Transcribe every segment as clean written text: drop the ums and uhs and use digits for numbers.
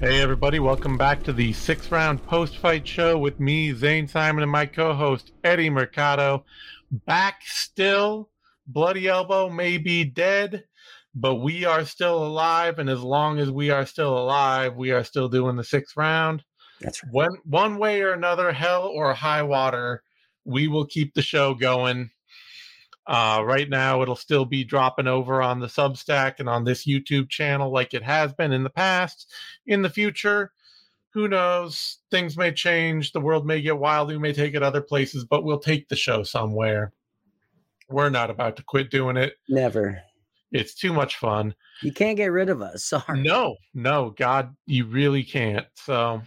Hey everybody, welcome back to the 6th round post-fight show with me, Zane Simon, and my co-host, Eddie Mercado. Back still, Bloody Elbow may be dead, but we are still alive, and as long as we are still alive, we are still doing the 6th round. That's right. One way or another, hell or high water, we will keep the show going. Right now, it'll still be dropping over on the Substack and on this YouTube channel like it has been in the past. In the future, who knows? Things may change. The world may get wild. We may take it other places, but we'll take the show somewhere. We're not about to quit doing it. Never. It's too much fun. You can't get rid of us. Sorry. No, God, you really can't. So,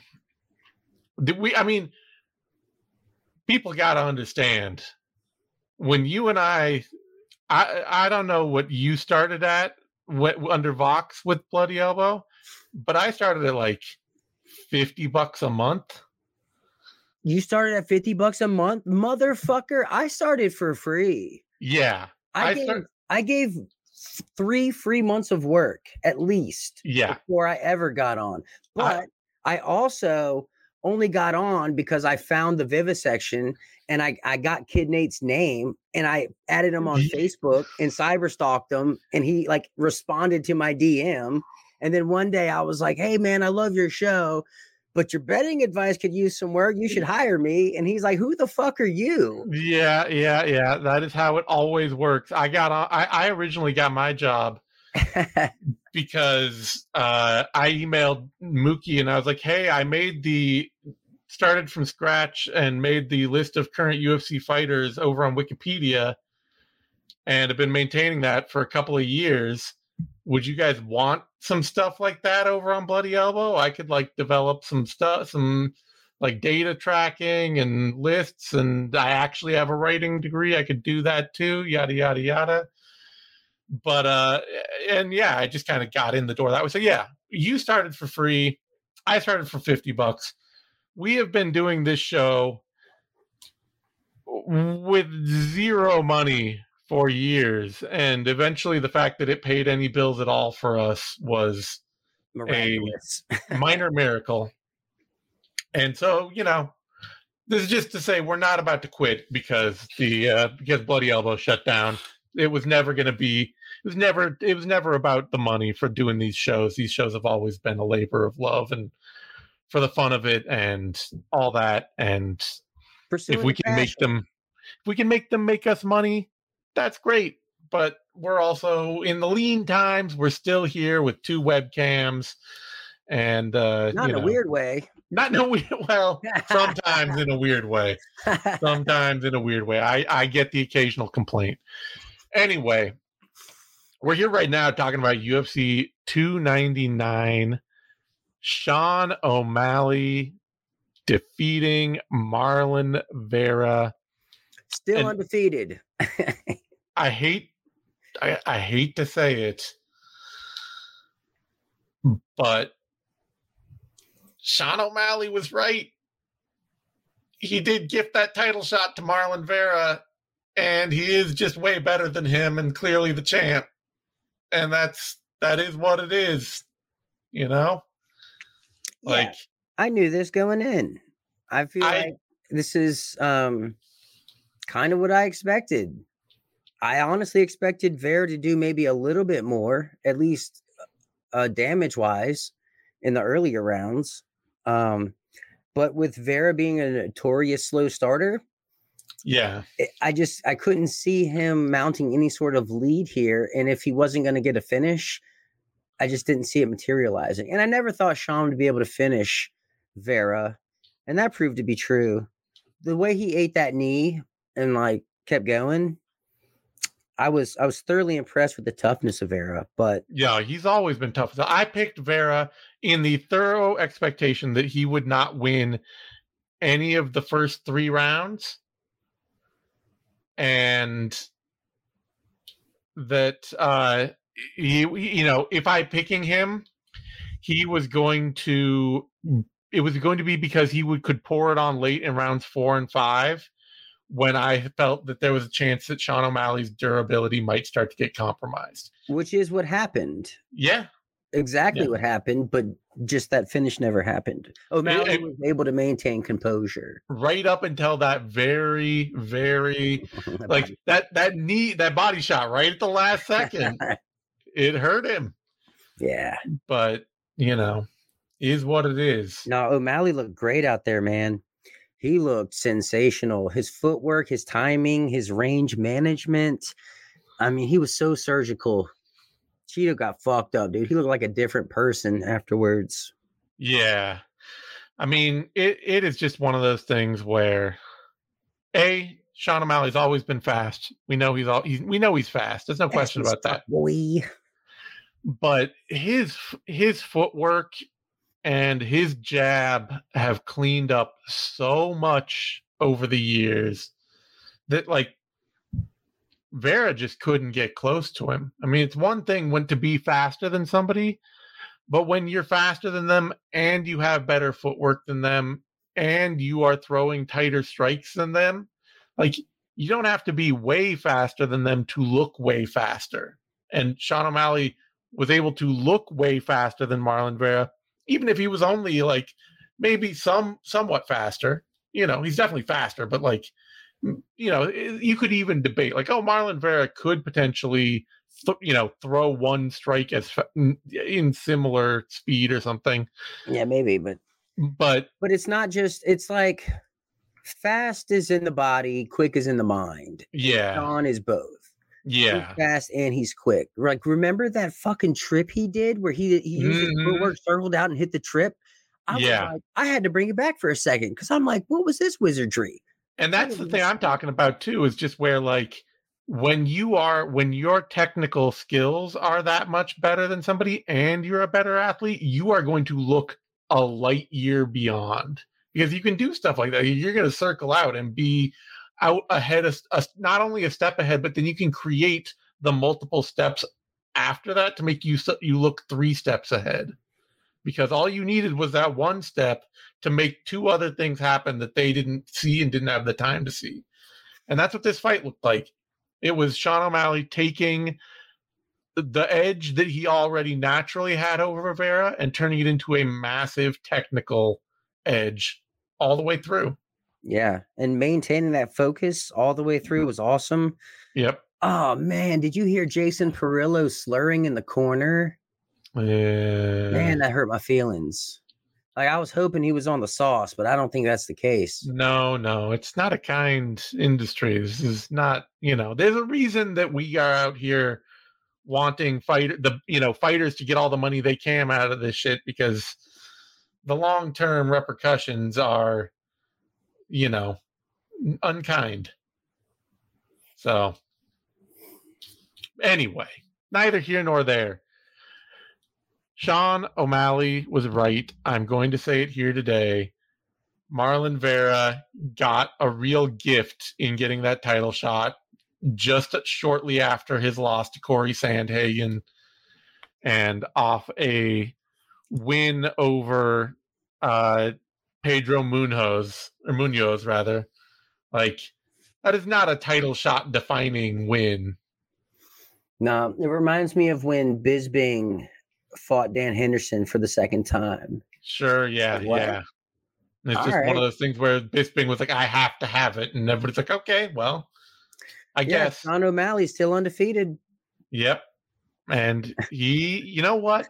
people got to understand. When you and I don't know what you started at under Vox with Bloody Elbow, but I started at like $50 a month. You started at $50 a month, motherfucker. I started for free. Yeah, I gave 3 free months of work at least. Yeah, before I ever got on. But I also only got on because I found the Vivisection and I got Kid Nate's name and I added him on Facebook and cyberstalked him and he like responded to my DM. And then one day I was like, hey man, I love your show, but your betting advice could use some work. You should hire me. And he's like, who the fuck are you? Yeah. That is how it always works. I originally got my job because I emailed Mookie and I was like, hey, I started from scratch and made the list of current UFC fighters over on Wikipedia and have been maintaining that for a couple of years. Would you guys want some stuff like that over on Bloody Elbow? I could like develop some stuff, some like data tracking and lists, and I actually have a writing degree. I could do that too, yada, yada, yada. But, and yeah, I just kind of got in the door that way. So yeah, you started for free. I started for $50. We have been doing this show with zero money for years. And eventually the fact that it paid any bills at all for us was miraculous. A minor miracle. And so, this is just to say we're not about to quit because because Bloody Elbow shut down. It was never going to be. It was never about the money for doing these shows. These shows have always been a labor of love and for the fun of it and all that. And if we can make them make us money, that's great. But we're also in the lean times. We're still here with 2 webcams, and not in a weird way. Not in a weird. Well, sometimes in a weird way. Sometimes in a weird way. I get the occasional complaint. Anyway, we're here right now talking about UFC 299. Sean O'Malley defeating Marlon Vera. Still undefeated. I hate to say it, but Sean O'Malley was right. He did gift that title shot to Marlon Vera, and he is just way better than him and clearly the champ. And that is what it is, Like, yeah, I knew this going in. I feel like this is kind of what I expected. I honestly expected Vera to do maybe a little bit more, at least damage-wise, in the earlier rounds. But with Vera being a notorious slow starter, yeah, I couldn't see him mounting any sort of lead here. And if he wasn't going to get a finish, I just didn't see it materializing. And I never thought Sean would be able to finish Vera. And that proved to be true. The way he ate that knee and like kept going, I was thoroughly impressed with the toughness of Vera. But yeah, he's always been tough. So I picked Vera in the thorough expectation that he would not win any of the first 3 rounds. And that if I picking him, it was going to be because he could pour it on late in rounds 4 and 5 when I felt that there was a chance that Sean O'Malley's durability might start to get compromised. Which is what happened. Yeah. exactly what happened, but just that finish never happened. O'Malley was able to maintain composure right up until that very, very like that knee, that body shot right at the last second. It hurt him. Yeah, but is what it is. No, O'Malley looked great out there, man. He looked sensational. His footwork, his timing, his range management. I mean, he was so surgical. Cheeto got fucked up, dude. He looked like a different person afterwards. Yeah. I mean, it is just one of those things where Sean O'Malley's always been fast. We know he's fast. There's no question about that. Boy. But his footwork and his jab have cleaned up so much over the years that like Vera just couldn't get close to him. I mean, it's one thing when to be faster than somebody, but when you're faster than them and you have better footwork than them and you are throwing tighter strikes than them, like you don't have to be way faster than them to look way faster. And Sean O'Malley was able to look way faster than Marlon Vera, even if he was only like maybe somewhat faster. He's definitely faster, but like, you could even debate like, Marlon Vera could potentially, throw one strike in similar speed or something. Yeah, maybe, but it's not just, it's like fast is in the body, quick is in the mind. Yeah. Sean is both. Yeah. He's fast and he's quick. Like, remember that fucking trip he did where he used his footwork, circled out and hit the trip? I was like, I had to bring it back for a second because I'm like, what was this wizardry? And that's the thing I'm talking about too, is just where like when your technical skills are that much better than somebody and you're a better athlete, you are going to look a light year beyond, because you can do stuff like that. You're going to circle out and be out ahead of not only a step ahead, but then you can create the multiple steps after that to make you look 3 steps ahead, because all you needed was that one step to make 2 other things happen that they didn't see and didn't have the time to see. And that's what this fight looked like. It was Sean O'Malley taking the edge that he already naturally had over Vera and turning it into a massive technical edge all the way through. Yeah, and maintaining that focus all the way through was awesome. Yep. Oh, man, did you hear Jason Perillo slurring in the corner? Man, that hurt my feelings. Like, I was hoping he was on the sauce, but I don't think that's the case. No, it's not a kind industry. This is not, there's a reason that we are out here wanting fighters to get all the money they can out of this shit, because the long-term repercussions are unkind. So anyway, neither here nor there. Sean O'Malley was right. I'm going to say it here today. Marlon Vera got a real gift in getting that title shot just shortly after his loss to Corey Sandhagen and off a win over Pedro Munoz. Like, that is not a title shot defining win. No, it reminds me of when Bisping fought Dan Henderson for the second time. Sure, yeah. It's just one of those things where Bisping was like, I have to have it. And everybody's like, okay, well, I guess. Sean O'Malley's still undefeated. Yep. And you know what?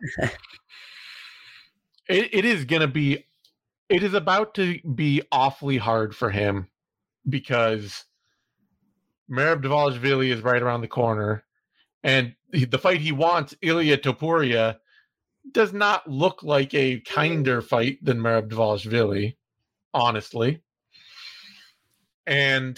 It is about to be awfully hard for him, because Merab Dvalishvili is right around the corner. And the fight he wants, Ilia Topuria, does not look like a kinder fight than Merab Dvalishvili, honestly. And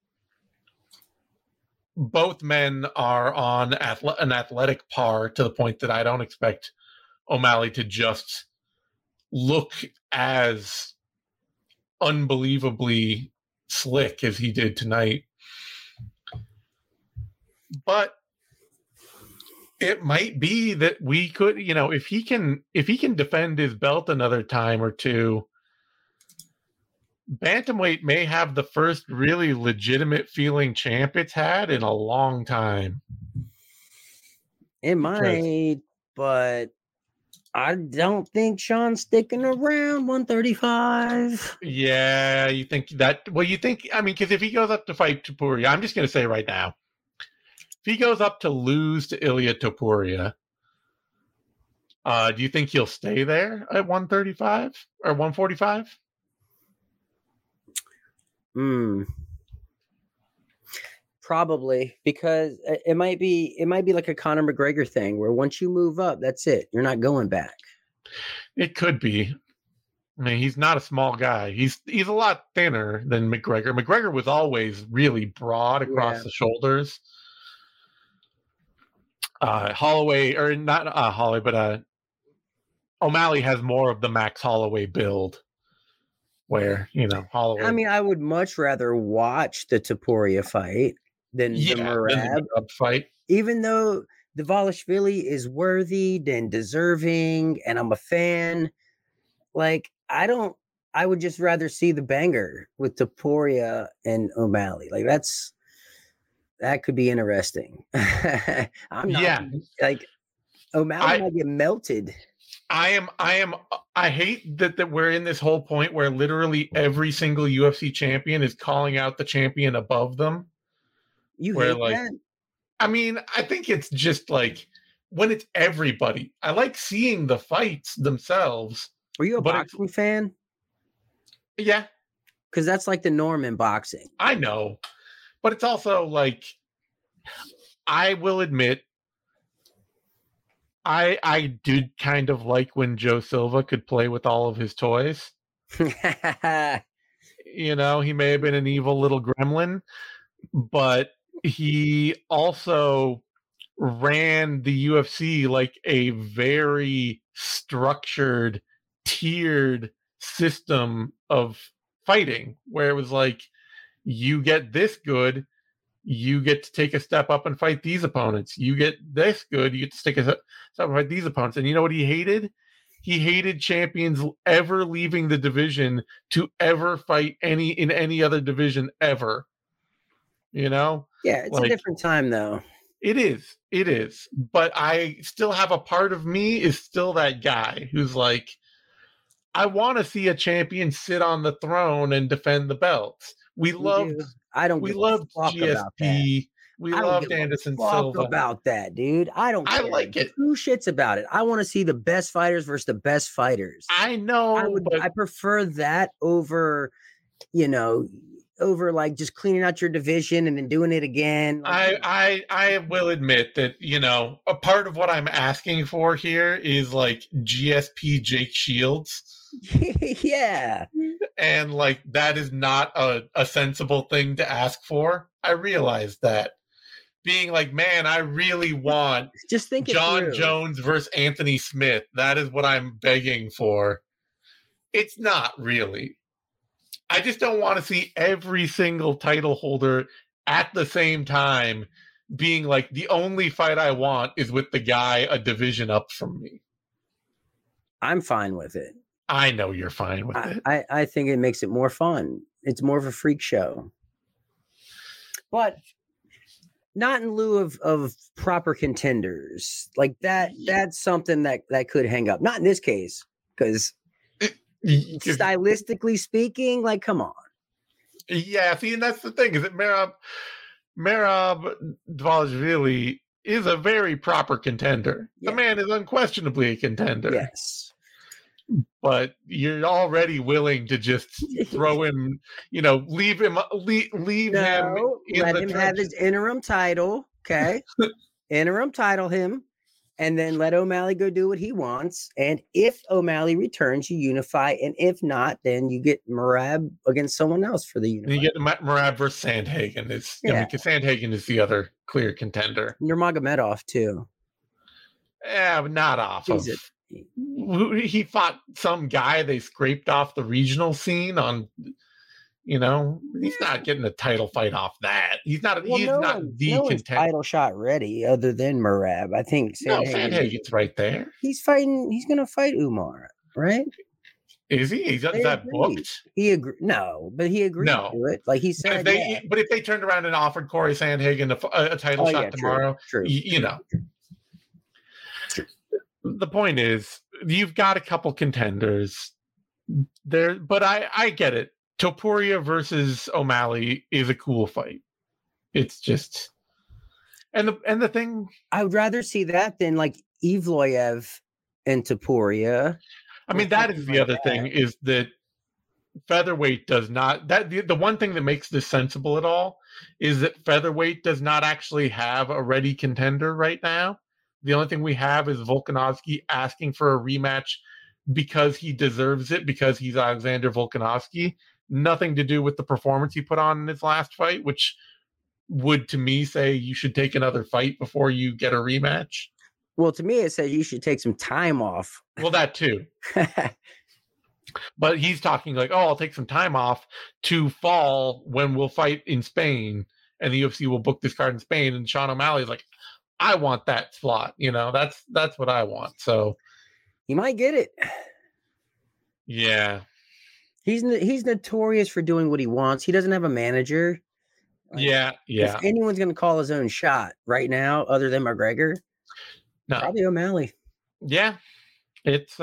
both men are on an athletic par to the point that I don't expect O'Malley to just look as unbelievably slick as he did tonight. But it might be that we could, if he can defend his belt another time or two, bantamweight may have the first really legitimate feeling champ it's had in a long time. It might, but I don't think Sean's sticking around 135. Yeah, you think that? Well, you think? I mean, because if he goes up to fight Topuria, I'm just going to say right now, if he goes up to lose to Ilia Topuria, do you think he'll stay there at 135 or 145? Probably, because it might be like a Conor McGregor thing where once you move up, that's it. You're not going back. It could be. I mean, he's not a small guy. He's a lot thinner than McGregor. McGregor was always really broad across the shoulders. Holloway, or not Holloway, but O'Malley has more of the Max Holloway build. Where, Holloway. I mean, I would much rather watch the Topuria fight than the Merab fight. Even though Dvalishvili is worthy and deserving, and I'm a fan, like, I would just rather see the banger with Topuria and O'Malley. Like, that could be interesting. Like, O'Malley might get melted. I hate that we're in this whole point where literally every single UFC champion is calling out the champion above them. You hate that? I mean, I think it's just like when it's everybody. I like seeing the fights themselves. Were you a boxing fan? Yeah. Because that's like the norm in boxing. I know. But it's also like, I will admit, I did kind of like when Joe Silva could play with all of his toys. He may have been an evil little gremlin, but he also ran the UFC like a very structured, tiered system of fighting, where it was like, you get this good, you get to take a step up and fight these opponents. You get this good, you get to take a step up and fight these opponents. And you know what he hated? He hated champions ever leaving the division to ever fight in any other division ever. Yeah, it's like, a different time though. It is. But I still have a part of me is still that guy who's like, I want to see a champion sit on the throne and defend the belts. We loved GSP. We loved Anderson Silva. About that, dude. I don't care. I like it. Who shits about it? I want to see the best fighters versus the best fighters. I know. I prefer that over, over like just cleaning out your division and then doing it again. I will admit that, a part of what I'm asking for here is like GSP Jake Shields. Yeah. And like, that is not a sensible thing to ask for. I realize that. Being like, man, I really want John Jones versus Anthony Smith. That is what I'm begging for. It's not really. I just don't want to see every single title holder at the same time being like, the only fight I want is with the guy a division up from me. I'm fine with it. I know you're fine with it. I think it makes it more fun. It's more of a freak show. But not in lieu of proper contenders. Like that's something that could hang up. Not in this case, because stylistically speaking, like, come on. Yeah, see, and that's the thing, is that Merab Dvalishvili is a very proper contender. Yeah. The man is unquestionably a contender. Yes. But you're already willing to just throw him, leave him. Let him have his interim title, okay? Interim title him, and then let O'Malley go do what he wants. And if O'Malley returns, you unify, and if not, then you get Merab against someone else for the unify. You get Merab versus Sandhagen. Because Sandhagen is the other clear contender. Nurmagomedov too. Yeah, but not off of. He fought some guy they scraped off the regional scene on, he's not getting a title fight off that. He's not the contender. Title shot ready other than Merab. I think Sandhagen's right there. He's going to fight Umar, right? Is he? Is that booked? He agreed. No, but he agreed to it. Like he said. But if they turned around and offered Corey Sandhagen a title shot tomorrow, true. True. The point is, you've got a couple contenders there, but I get it. Topuria versus O'Malley is a cool fight. It's just, and the thing, I would rather see that than like Evloev and Topuria. I mean, that is the other thing, is that featherweight does not, the one thing that makes this sensible at all is that featherweight does not actually have a ready contender right now. The only thing we have is Volkanovski asking for a rematch because he deserves it, because he's Alexander Volkanovski. Nothing to do with the performance he put on in his last fight, which would, to me, say you should take another fight before you get a rematch. Well, to me, it says you should take some time off. Well, that too. But he's talking like, oh, I'll take some time off to fall when we'll fight in Spain, and the UFC will book this card in Spain. And Sean O'Malley's like, I want that slot. That's what I want. So he might get it. Yeah. He's notorious for doing what he wants. He doesn't have a manager. Yeah. If anyone's going to call his own shot right now, other than McGregor, probably O'Malley. Yeah. It's,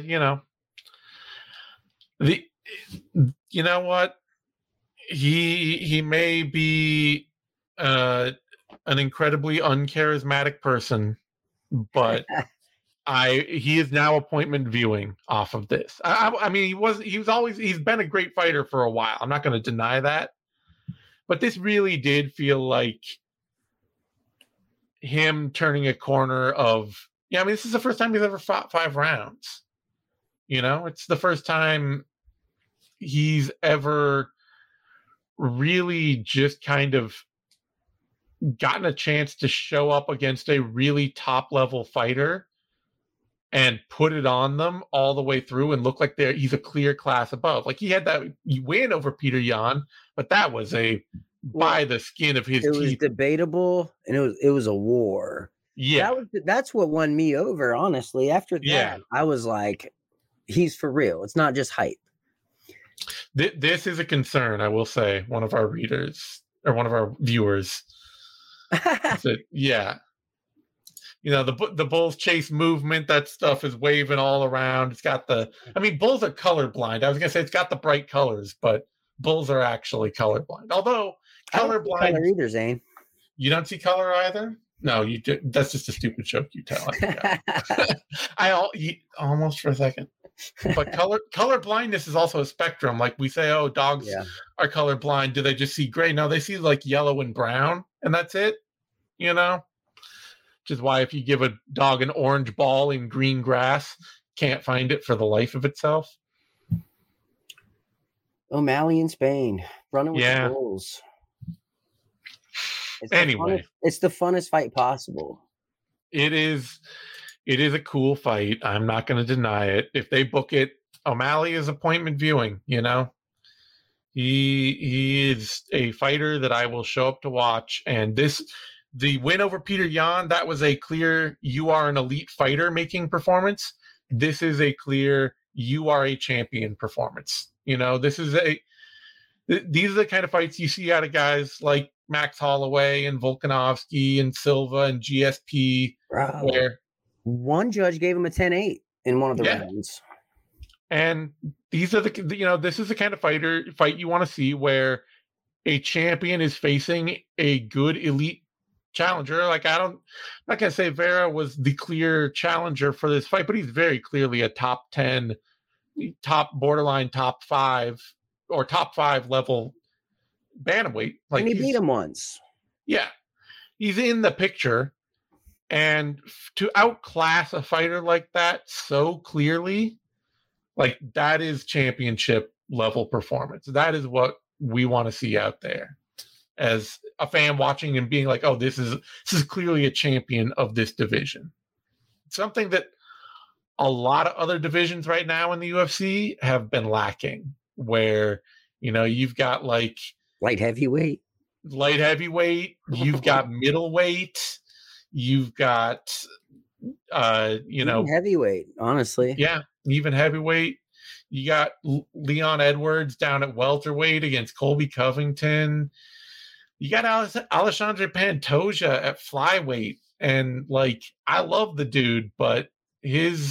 you know what? He may be an incredibly uncharismatic person, but he is now appointment viewing off of this. I mean, he's been a great fighter for a while. I'm not going to deny that, but this really did feel like him turning a corner of, I mean, this is the first time he's ever fought 5 rounds. It's the first time he's ever really just kind of gotten a chance to show up against a really top level fighter and put it on them all the way through and look like he's a clear class above. Like, he had that win over Peter Yan, but that was by the skin of his teeth. It was debatable, and it was a war. Yeah. That's what won me over, honestly. After that, I was like, he's for real. It's not just hype. This is a concern, I will say. One of our readers, or one of our viewers said, the Bulls chase movement, that stuff is waving all around. It's got Bulls are colorblind. I was going to say it's got the bright colors, but Bulls are actually colorblind. Although colorblind. I don't see color either, Zane. You don't see color either? No, you do. That's just a stupid joke you tell. Almost for a second. But color blindness is also a spectrum. Like, we say, oh, dogs are colorblind. Do they just see gray? No, they see like yellow and brown, and that's it. Which is why if you give a dog an orange ball in green grass, can't find it for the life of itself. O'Malley in Spain, running with the Bulls. It's the funnest fight possible. It is a cool fight. I'm not going to deny it. If they book it, O'Malley is appointment viewing. He is a fighter that I will show up to watch. And the win over Peter Yan, that was a clear, you are an elite fighter making performance. This is a clear, you are a champion performance. These are the kind of fights you see out of guys like Max Holloway and Volkanovski and Silva and GSP, where one judge gave him a 10-8 in one of the rounds. And these are this is the kind of fight you want to see, where a champion is facing a good elite challenger. Like, I'm not going to say Vera was the clear challenger for this fight, but he's very clearly a top 10, borderline top 5 or top 5 level bantamweight. Like, and he beat him once. Yeah. He's in the picture. And to outclass a fighter like that so clearly, like, that is championship level performance. That is what we want to see out there as a fan watching and being like, oh, this is clearly a champion of this division. Something that a lot of other divisions right now in the UFC have been lacking, where, you've got like light heavyweight, you've got middleweight, you've got even heavyweight, honestly. Yeah, even heavyweight. You got Leon Edwards down at welterweight against Colby Covington. You got Alexandre Pantoja at flyweight. And, like, I love the dude, but his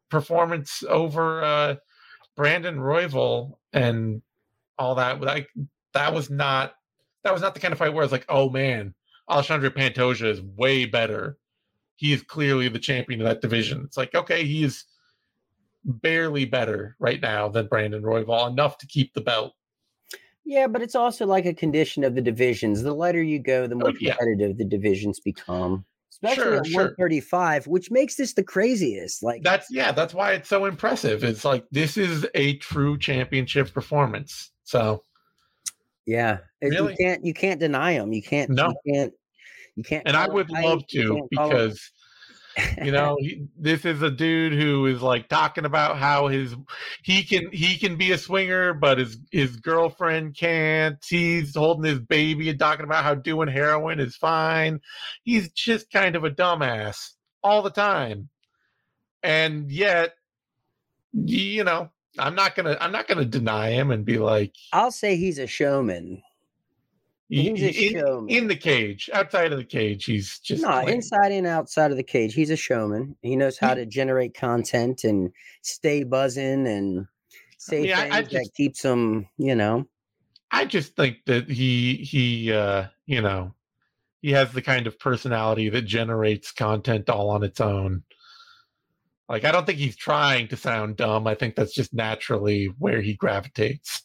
performance over Brandon Royval and all that. Like that was not the kind of fight where it's like, oh man, Alexandre Pantoja is way better. He is clearly the champion of that division. It's like, okay, he is barely better right now than Brandon Royval, enough to keep the belt. Yeah, but it's also like a condition of the divisions. The lighter you go, the more competitive the divisions become. Especially at 135, which makes this the craziest. Like that's why it's so impressive. It's like this is a true championship performance. So yeah, really? you can't deny him. You can't. And I would love to, because this is a dude who is like talking about how he can be a swinger, but his girlfriend can't. He's holding his baby and talking about how doing heroin is fine. He's just kind of a dumbass all the time. And yet, I'm not gonna deny him and be like, I'll say he's a showman. He's a showman. In the cage. Outside of the cage, he's just inside and outside of the cage. He's a showman. He knows how to generate content and stay buzzing and say things that keeps him, I just think that he has the kind of personality that generates content all on its own. Like, I don't think he's trying to sound dumb. I think that's just naturally where he gravitates.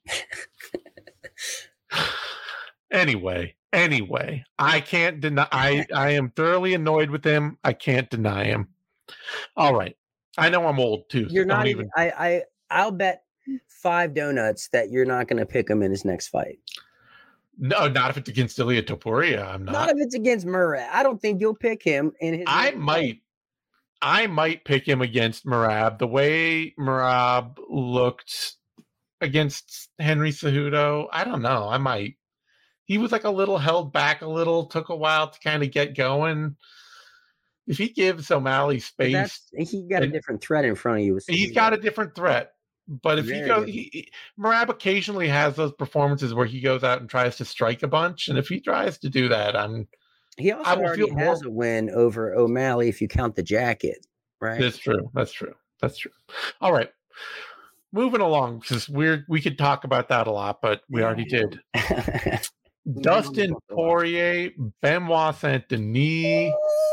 Anyway, I can't deny. I am thoroughly annoyed with him. I can't deny him. All right, I know I'm old too. You're not even. I'll bet 5 donuts that you're not going to pick him in his next fight. No, not if it's against Ilia Topuria. I'm not. Not if it's against Merab. I don't think you'll pick him in his. I might pick him against Merab. The way Merab looked against Henry Cejudo, I don't know. I might. He was like a little held back a little, took a while to kind of get going. If he gives O'Malley space... He got a different threat in front of you. He's got a different threat. But if he goes... Merab occasionally has those performances where he goes out and tries to strike a bunch. And if he tries to do that, he also already has a win over O'Malley if you count the jacket, right? That's true. All right. Moving along, because we could talk about that a lot, but we already did. Dustin Poirier, Benoit Saint-Denis.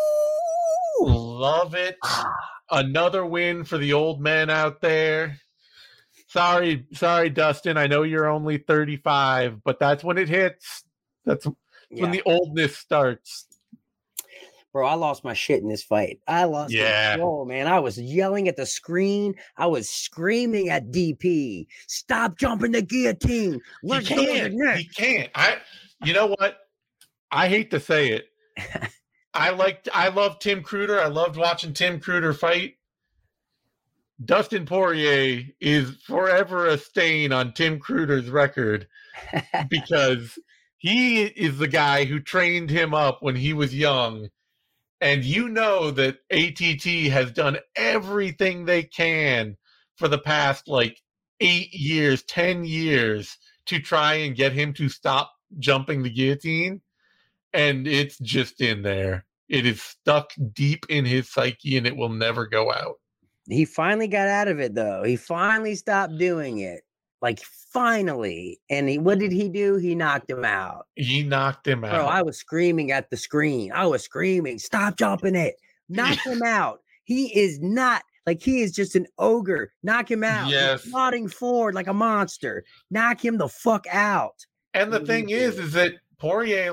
Love it. Another win for the old men out there. Sorry, Dustin. I know you're only 35, but that's when it hits. That's when the oldness starts. Bro, I lost my shit in this fight. I lost control, man. I was yelling at the screen. I was screaming at DP. Stop jumping the guillotine. He can't. You know what? I hate to say it. I love Tim Kruger. I loved watching Tim Kruger fight. Dustin Poirier is forever a stain on Tim Kruger's record because he is the guy who trained him up when he was young. And you know that ATT has done everything they can for the past 8 years, 10 years to try and get him to stop jumping the guillotine. And it's just in there. It is stuck deep in his psyche and it will never go out. He finally got out of it, though. He finally stopped doing it. Finally. And what did he do? He knocked him out. Bro, I was screaming at the screen. I was screaming, stop jumping it. Knock him out. He is not, he is just an ogre. Knock him out. Yes. He's plodding forward like a monster. Knock him the fuck out. And the thing is that Poirier,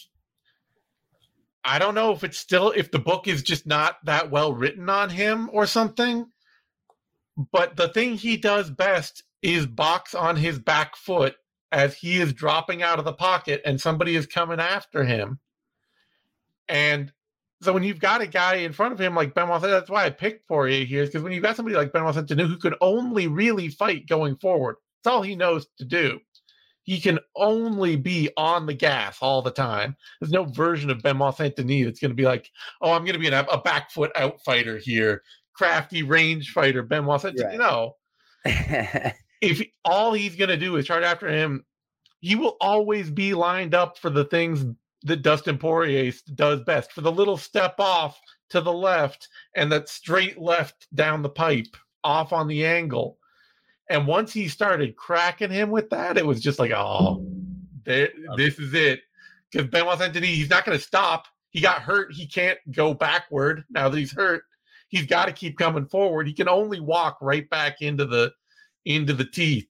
I don't know if the book is just not that well written on him or something, but the thing he does best is box on his back foot as he is dropping out of the pocket and somebody is coming after him. And so when you've got a guy in front of him like Benoit, that's why I picked Poirier here, because when you've got somebody like Benoit Saint-Denis who can only really fight going forward, that's all he knows to do. He can only be on the gas all the time. There's no version of Benoit Saint-Denis that's going to be like, oh, I'm going to be a back foot out fighter here. Crafty range fighter, Benoit Saint-Denis. Right. No. If all he's going to do is chart after him, he will always be lined up for the things that Dustin Poirier does best, for the little step off to the left and that straight left down the pipe off on the angle. And once he started cracking him with that, it was just like, oh, this is it. Because Benoit Saint-Denis, he's not going to stop. He got hurt. He can't go backward now that he's hurt. He's got to keep coming forward. He can only walk right back into the teeth.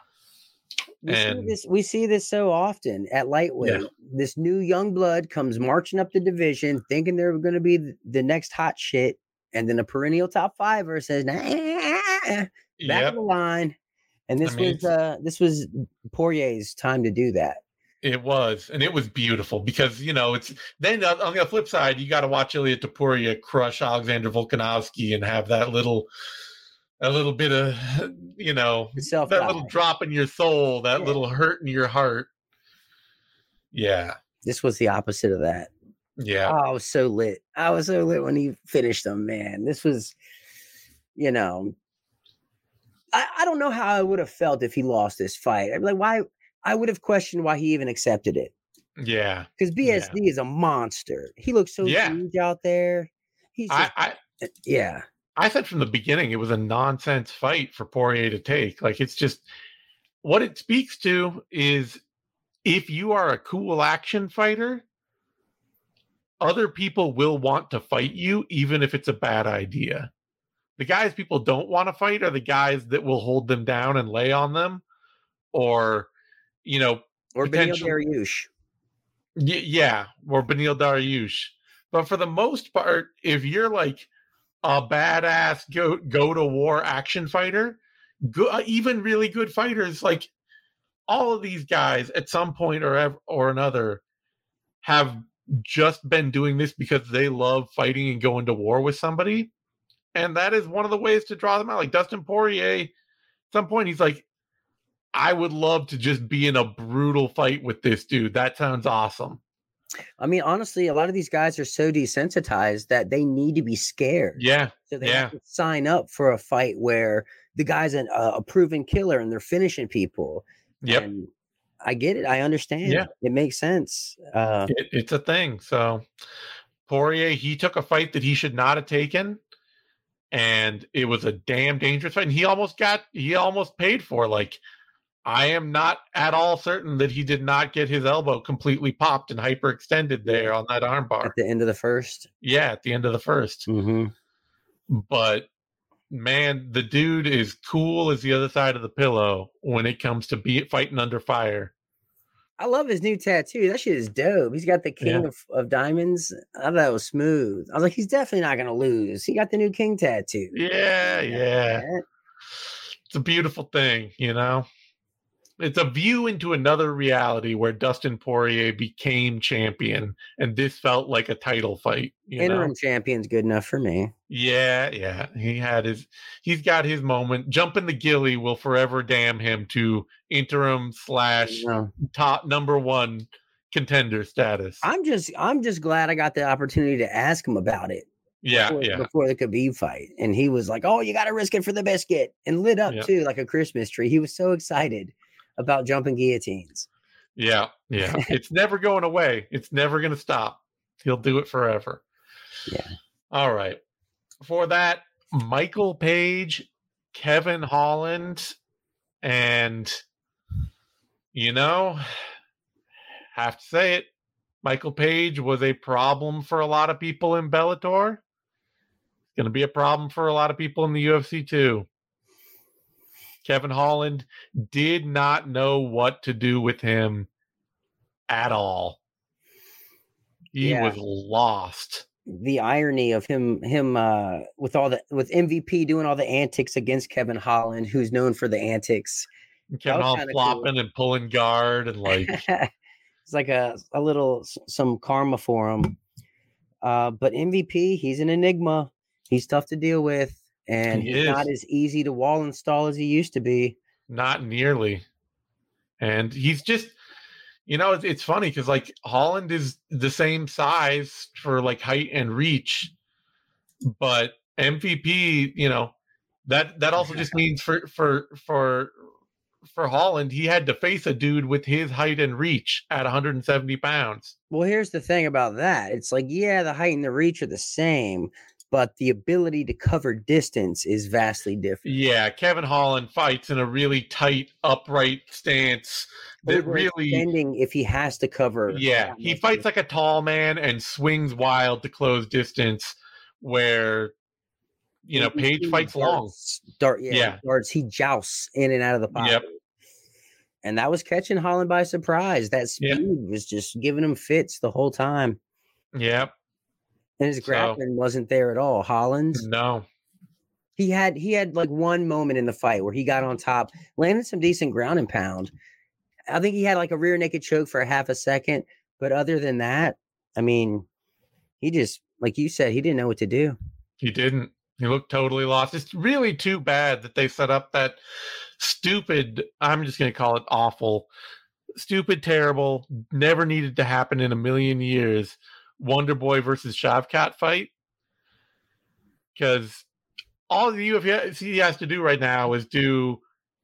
We see this so often at lightweight. Yeah. This new young blood comes marching up the division, thinking they're going to be the next hot shit, and then a perennial top fiver says, "Nah, back of the line." And this was Poirier's time to do that. It was, and it was beautiful because, you know, it's then on the flip side, you got to watch Ilia Topuria crush Alexander Volkanovski and have a little bit of, you know, that little drop in your soul, that little hurt in your heart. Yeah. This was the opposite of that. Yeah. Oh, I was so lit. I was so lit when he finished them, man. This was, you know, I don't know how I would have felt if he lost this fight. I'd be like, why? I would have questioned why he even accepted it. Yeah. Because BSD is a monster. He looks so huge out there. He's just, I said from the beginning it was a nonsense fight for Poirier to take. Like, it's just what it speaks to is if you are a cool action fighter, other people will want to fight you, even if it's a bad idea. The guys people don't want to fight are the guys that will hold them down and lay on them, or, you know, or Beneil Dariush. Yeah, or Beneil Dariush. But for the most part, if you're like a badass go to war action fighter, even really good fighters, like all of these guys at some point or another have just been doing this because they love fighting and going to war with somebody. And that is one of the ways to draw them out. Like Dustin Poirier, at some point he's like, I would love to just be in a brutal fight with this dude. That sounds awesome. I mean, honestly, a lot of these guys are so desensitized that they need to be scared. Yeah. So they have to sign up for a fight where the guy's a proven killer and they're finishing people. Yep. And I get it. I understand. Yeah. It makes sense. It's a thing. So Poirier, he took a fight that he should not have taken. And it was a damn dangerous fight. And he almost paid for. Like, I am not at all certain that he did not get his elbow completely popped and hyperextended there on that armbar. At the end of the first? Yeah, at the end of the first. Mm-hmm. But, man, the dude is cool as the other side of the pillow when it comes to fighting under fire. I love his new tattoo. That shit is dope. He's got the King of Diamonds. I thought that was smooth. I was like, he's definitely not going to lose. He got the new King tattoo. Yeah. It's a beautiful thing, you know? It's a view into another reality where Dustin Poirier became champion, and this felt like a title fight. Interim champion's good enough for me. Yeah. He's got his moment. Jumping the Gilly will forever damn him to interim / top number one contender status. I'm just glad I got the opportunity to ask him about it. Before the Khabib fight, and he was like, "Oh, you got to risk it for the biscuit," and lit up too like a Christmas tree. He was so excited about jumping guillotines. Yeah. It's never going away. It's never going to stop. He'll do it forever. Yeah. All right. For that, Michael Page, Kevin Holland, and, you know, have to say it, Michael Page was a problem for a lot of people in Bellator. It's going to be a problem for a lot of people in the UFC too. Kevin Holland did not know what to do with him at all. He was lost. The irony of him with MVP doing all the antics against Kevin Holland, who's known for the antics. Kevin Holland flopping and pulling guard and like it's like some karma for him. But MVP, he's an enigma. He's tough to deal with. And he's not as easy to wall install as he used to be. Not nearly. And he's just, you know, it's funny because like Holland is the same size for like height and reach, but MVP, you know, that also just means for for Holland, he had to face a dude with his height and reach at 170 pounds. Well, here's the thing about that. It's like, yeah, the height and the reach are the same, but the ability to cover distance is vastly different. Yeah, Kevin Holland fights in a really tight, upright stance that really extending if he has to cover. Yeah, he fights like a tall man and swings wild to close distance, where Page fights long. Darts. He jousts in and out of the pocket. Yep. And that was catching Holland by surprise. That speed was just giving him fits the whole time. Yep. And his grappling wasn't there at all. Holland's. No. He had like one moment in the fight where he got on top, landed some decent ground and pound. I think he had like a rear naked choke for a half a second. But other than that, I mean, he just, like you said, he didn't know what to do. He didn't. He looked totally lost. It's really too bad that they set up that stupid, I'm just going to call it awful, stupid, terrible, never needed to happen in a million years, Wonder Boy versus Shavkat fight. Because all the UFC has to do right now is do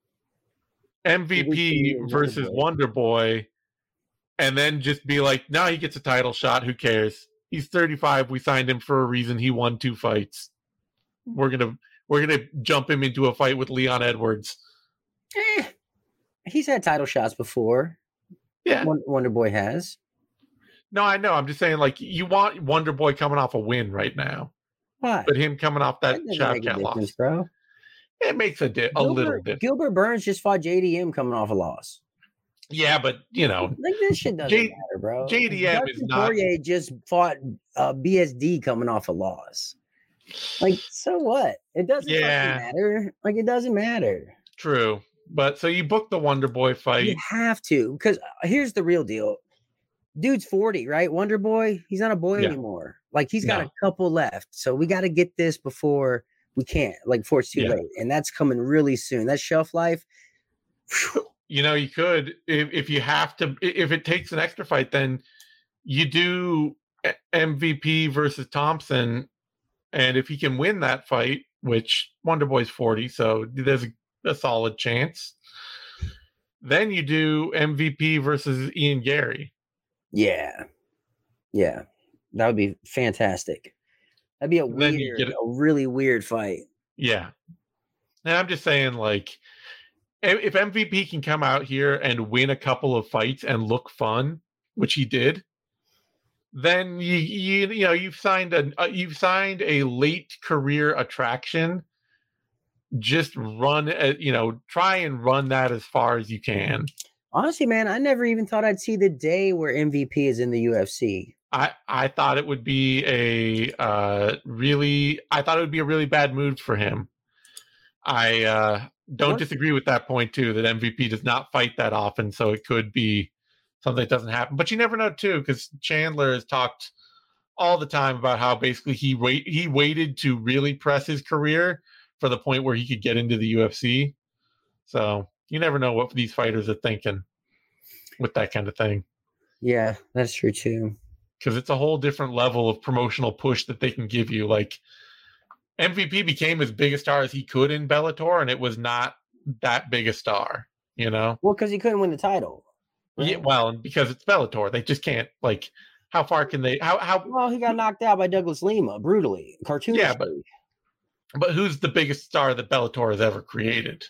MVP versus Wonder Boy, and then just be like, no, he gets a title shot. Who cares? He's 35. We signed him for a reason. He won 2 fights. We're gonna jump him into a fight with Leon Edwards. He's had title shots before. Yeah, Wonder Boy has. No, I know. I'm just saying, like, you want Wonder Boy coming off a win right now. Why? But him coming off that Shavkat loss, bro. It makes a little difference. Gilbert Burns just fought JDM coming off a loss. Yeah, but like this shit doesn't matter, bro. JDM is not. Poirier just fought BSD coming off a loss. Like, so what? It doesn't matter. Like, it doesn't matter. True, but so you book the Wonder Boy fight. You have to, because here's the real deal. Dude's 40, right? Wonder Boy, he's not a boy anymore. Like, he's got a couple left, so we got to get this before we can't. Like, before it's too late, and that's coming really soon. That shelf life. Whew. You could, if you have to, if it takes an extra fight, then you do MVP versus Thompson. And if he can win that fight, which Wonder Boy's 40, so there's a solid chance, then you do MVP versus Ian Gary. Yeah. That would be fantastic. That'd be a really weird fight. Yeah. And I'm just saying, like, if MVP can come out here and win a couple of fights and look fun, which he did, then you've signed a late career attraction. Just try and run that as far as you can. Honestly, man, I never even thought I'd see the day where MVP is in the UFC. I thought it would be a really bad move for him. I don't disagree with that point too, that MVP does not fight that often, so it could be something that doesn't happen. But you never know too, because Chandler has talked all the time about how basically he waited to really press his career for the point where he could get into the UFC. So you never know what these fighters are thinking with that kind of thing. Yeah, that's true too. Because it's a whole different level of promotional push that they can give you. Like, MVP became as big a star as he could in Bellator, and it was not that big a star, Well, because he couldn't win the title. Right? Yeah, well, because it's Bellator, they just can't. Like, how far can they? How? Well, he got knocked out by Douglas Lima brutally, cartoonishly. Yeah, but who's the biggest star that Bellator has ever created?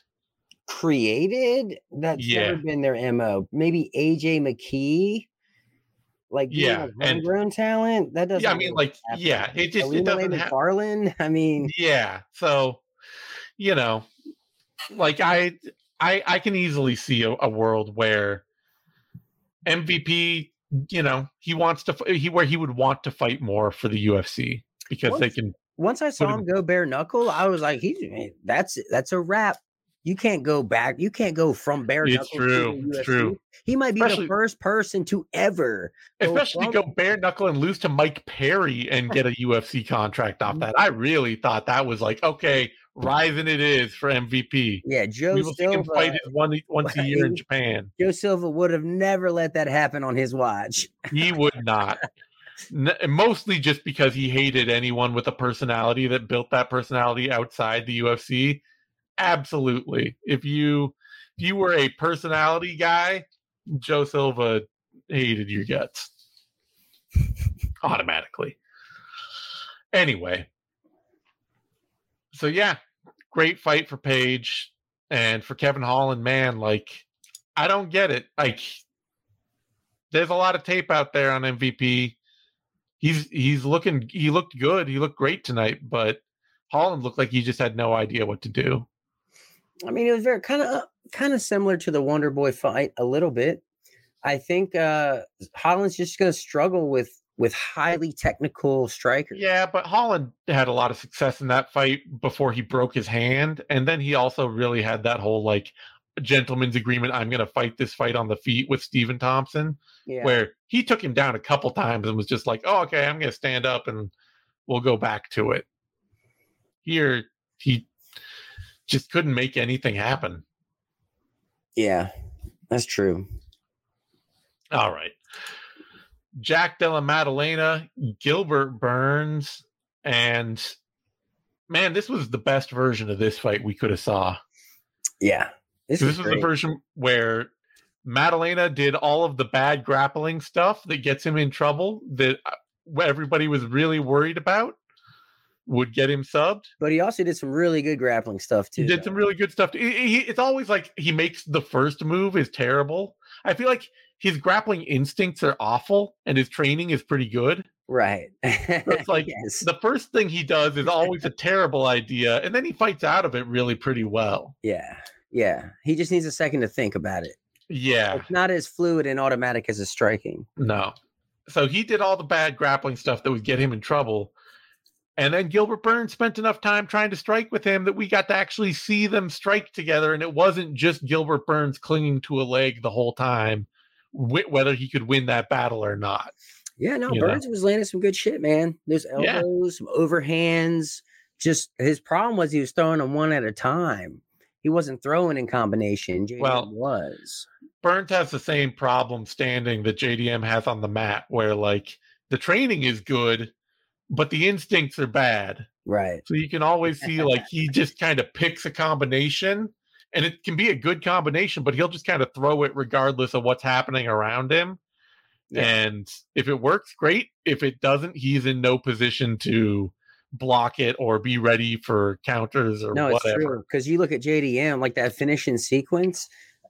That's never been their MO. Maybe AJ McKee. Like, homegrown talent, that doesn't. Yeah, I mean, it just doesn't happen. McFarlane, I mean, yeah. So, like I can easily see a world where MVP, he wants to where he would want to fight more for the UFC because they can. Once I saw him go bare knuckle, I was like, that's a wrap. You can't go back. You can't go from bare knuckle. It's true. He might be the first person to ever. Go bare knuckle and lose to Mike Perry and get a UFC contract off that. I really thought that was like, okay, rising it is for MVP. Yeah, Joe Silva fight once a year in Japan. Joe Silva would have never let that happen on his watch. He would not. Mostly just because he hated anyone with a personality that built that personality outside the UFC. Absolutely. If you you were a personality guy, Joe Silva hated your guts automatically. Anyway, so yeah, great fight for Page and for Kevin Holland. Man, like, I don't get it. Like, there's a lot of tape out there on MVP. He looked good. He looked great tonight, but Holland looked like he just had no idea what to do. I mean, it was very kind of similar to the Wonder Boy fight a little bit. I think Holland's just going to struggle with highly technical strikers. Yeah, but Holland had a lot of success in that fight before he broke his hand, and then he also really had that whole like gentleman's agreement. I'm going to fight this fight on the feet with Stephen Thompson, where he took him down a couple times and was just like, "Oh, okay, I'm going to stand up and we'll go back to it." Here, he just couldn't make anything happen. Yeah, that's true. All right. Jack Della Maddalena, Gilbert Burns, and man, this was the best version of this fight we could have saw. Yeah. This was the version where Maddalena did all of the bad grappling stuff that gets him in trouble, that everybody was really worried about would get him subbed. But he also did some really good grappling stuff too. He did some really good stuff. It's always like he makes the first move is terrible. I feel like his grappling instincts are awful and his training is pretty good. Right. It's like the first thing he does is always a terrible idea, and then he fights out of it really pretty well. Yeah. Yeah. He just needs a second to think about it. Yeah. It's not as fluid and automatic as his striking. No. So he did all the bad grappling stuff that would get him in trouble. And then Gilbert Burns spent enough time trying to strike with him that we got to actually see them strike together. And it wasn't just Gilbert Burns clinging to a leg the whole time, whether he could win that battle or not. Yeah, no, Burns was landing some good shit, man. There's elbows, some overhands. Just his problem was he was throwing them one at a time. He wasn't throwing in combination. JDM was. Burns has the same problem standing that JDM has on the mat, where like the training is good, but the instincts are bad. Right. So you can always see like he just kind of picks a combination, and it can be a good combination, but he'll just kind of throw it regardless of what's happening around him. Yeah. And if it works, great. If it doesn't, he's in no position to block it or be ready for counters or whatever. It's true, because you look at JDM, like that finishing sequence.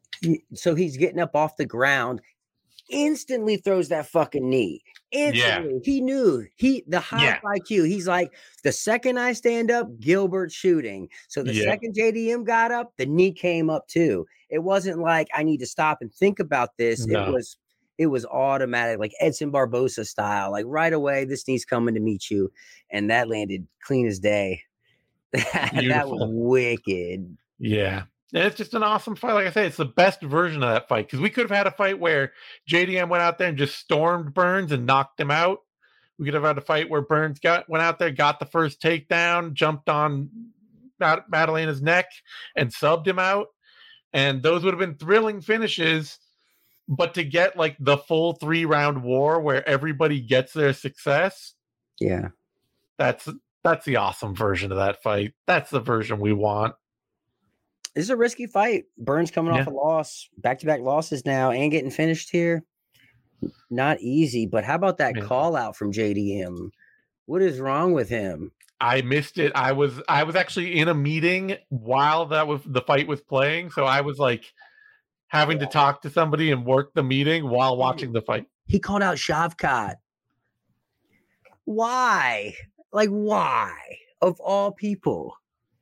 So he's getting up off the ground, instantly throws that fucking knee. Instantly. Yeah. He knew the high IQ. He's like, the second I stand up, Gilbert's shooting. So the second JDM got up, the knee came up too. It wasn't like I need to stop and think about this. No. It was automatic, like Edson Barbosa style. Like right away, this knee's coming to meet you. And that landed clean as day. That was wicked. Yeah. And it's just an awesome fight. Like I said, it's the best version of that fight, because we could have had a fight where JDM went out there and just stormed Burns and knocked him out. We could have had a fight where Burns went out there, got the first takedown, jumped on Maddalena's neck, and subbed him out. And those would have been thrilling finishes. But to get like the full 3-round war where everybody gets their success, that's the awesome version of that fight. That's the version we want. This is a risky fight. Burns coming off a loss, back-to-back losses now, and getting finished here. Not easy. But how about that call out from JDM? What is wrong with him? I missed it. I was actually in a meeting while the fight was playing, so I was like having to talk to somebody and work the meeting while watching the fight. He called out Shavkat. Why? Like, why? Of all people.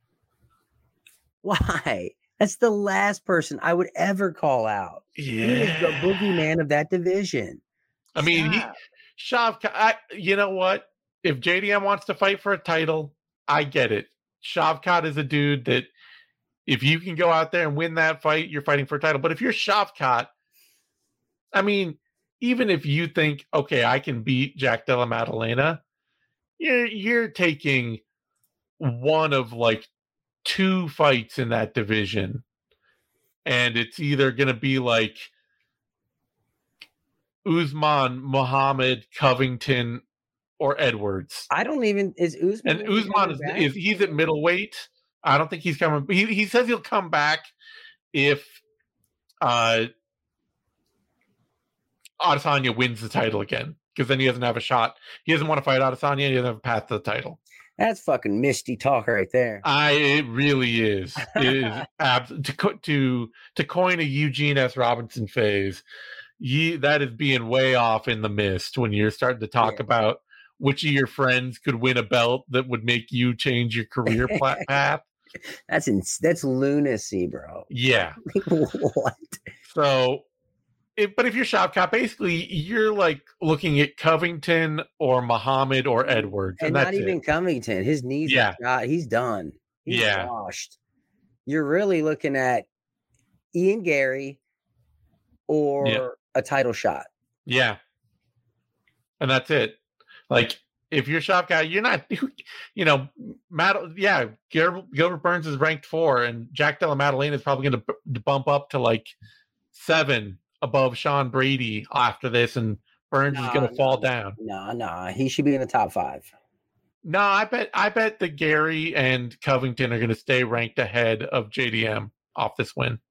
Why? That's the last person I would ever call out. Yeah. He is the boogeyman of that division. I mean, Shavkat, you know what? If JDM wants to fight for a title, I get it. Shavkat is a dude that if you can go out there and win that fight, you're fighting for a title. But if you're Shavkat, I mean, even if you think, okay, I can beat Jack Della Maddalena, you're taking one of like 2 fights in that division. And it's either going to be like Usman, Muhammad, Covington, or Edwards. I don't even, is Usman? And Usman he's at middleweight. I don't think he's coming. He says he'll come back if Adesanya wins the title again, because then he doesn't have a shot. He doesn't want to fight Adesanya. He doesn't have a path to the title. That's fucking misty talk right there. It really is. It is to coin a Eugene S. Robinson phase. That is being way off in the mist when you're starting to talk about which of your friends could win a belt that would make you change your career path. That's lunacy, bro. Yeah. What? So, but if you're Shavkat, basically you're like looking at Covington or Muhammad or Edwards, and not even Covington. His knees are shot. He's done. He's washed. You're really looking at Ian Gary or a title shot. Yeah, and that's it. Like, if you're Shavkat, you're not. Gilbert Burns is ranked 4, and Jack Della Maddalena is probably going to bump up to like 7 above Sean Brady after this, and Burns is going to fall down. No, he should be in the top 5. No, I bet that Gary and Covington are going to stay ranked ahead of JDM off this win.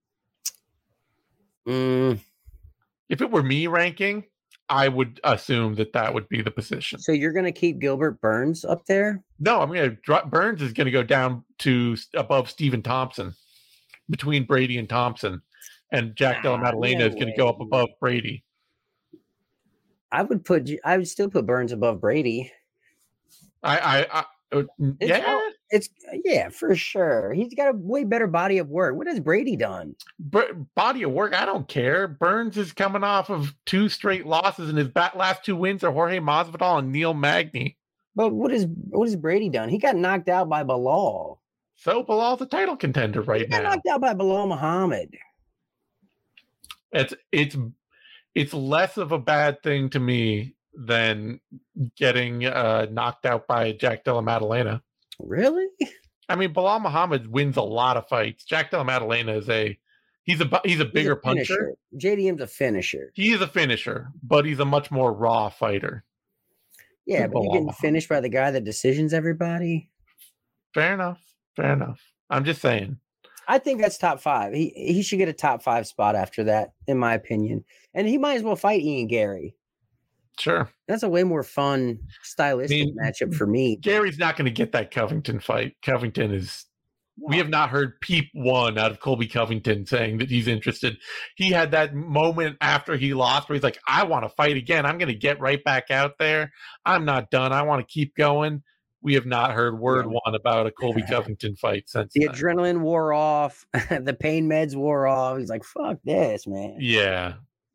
If it were me ranking, I would assume that would be the position. So you're going to keep Gilbert Burns up there? No, I'm going to drop. Burns is going to go down to above Stephen Thompson, between Brady and Thompson. And Jack Della Maddalena is going to go up above Brady. I would still put Burns above Brady. It's for sure. He's got a way better body of work. What has Brady done? Body of work, I don't care. Burns is coming off of 2 straight losses, and his last 2 wins are Jorge Masvidal and Neil Magny. But what has Brady done? He got knocked out by Bilal. So Bilal's a title contender right now. He got knocked out by Bilal Muhammad. It's less of a bad thing to me than getting knocked out by Jack Della Maddalena. Really? I mean, Bilal Muhammad wins a lot of fights. Jack Della Maddalena is he's a bigger puncher. JDM's a finisher. He is a finisher, but he's a much more raw fighter. Yeah, but you're getting finished by the guy that decisions everybody. Fair enough. I'm just saying. I think that's top 5. He should get a top 5 spot after that, in my opinion. And he might as well fight Ian Gary. Sure. That's a way more fun, stylistic matchup for me. Gary's not going to get that Covington fight. Covington is... Wow. We have not heard peep one out of Colby Covington saying that he's interested. He had that moment after he lost where he's like, I want to fight again. I'm going to get right back out there. I'm not done. I want to keep going. We have not heard word one about a Colby Covington fight since the adrenaline wore off. The pain meds wore off. He's like, fuck this, man. Yeah.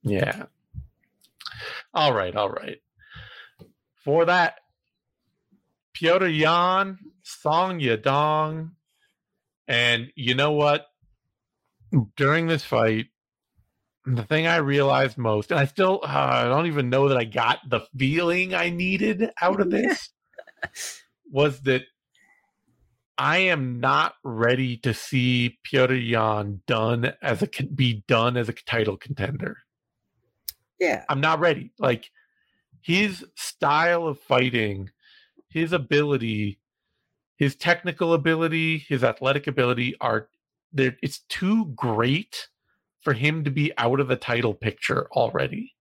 All right. For that, Petr Yan, Song Yadong. And you know what? During this fight, the thing I realized most, and I still I don't even know that I got the feeling I needed out of this, was that I am not ready to see Petr Yan be done as a title contender. Yeah. I'm not ready. Like, his style of fighting, his ability, his technical ability, his athletic ability it's too great for him to be out of the title picture already.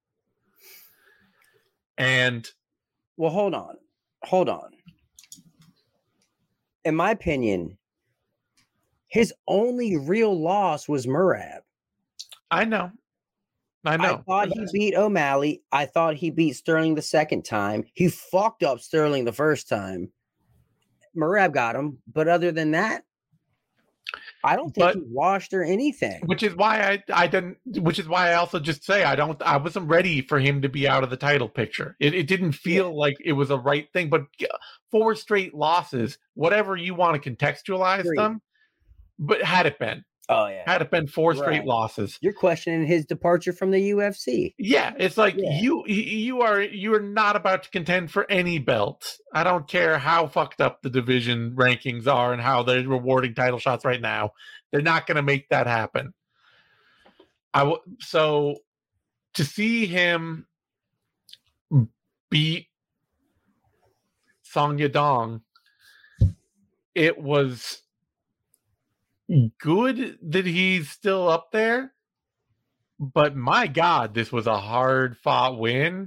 And well, hold on. In my opinion, his only real loss was Merab. I know. I thought he beat O'Malley. I thought he beat Sterling the second time. He fucked up Sterling the first time. Merab got him, but other than that, I don't think he washed or anything. Which is why I didn't. Which is why I also just say I wasn't ready for him to be out of the title picture. It didn't feel like it was a right thing. But 4 straight losses, whatever you want to contextualize them, but had it been. Oh yeah, had it been 4 straight losses. You're questioning his departure from the UFC. Yeah, it's like you are not about to contend for any belt. I don't care how fucked up the division rankings are and how they're rewarding title shots right now. They're not going to make that happen. So to see him beat Song Yadong, it was good that he's still up there, But my God, this was a hard fought win.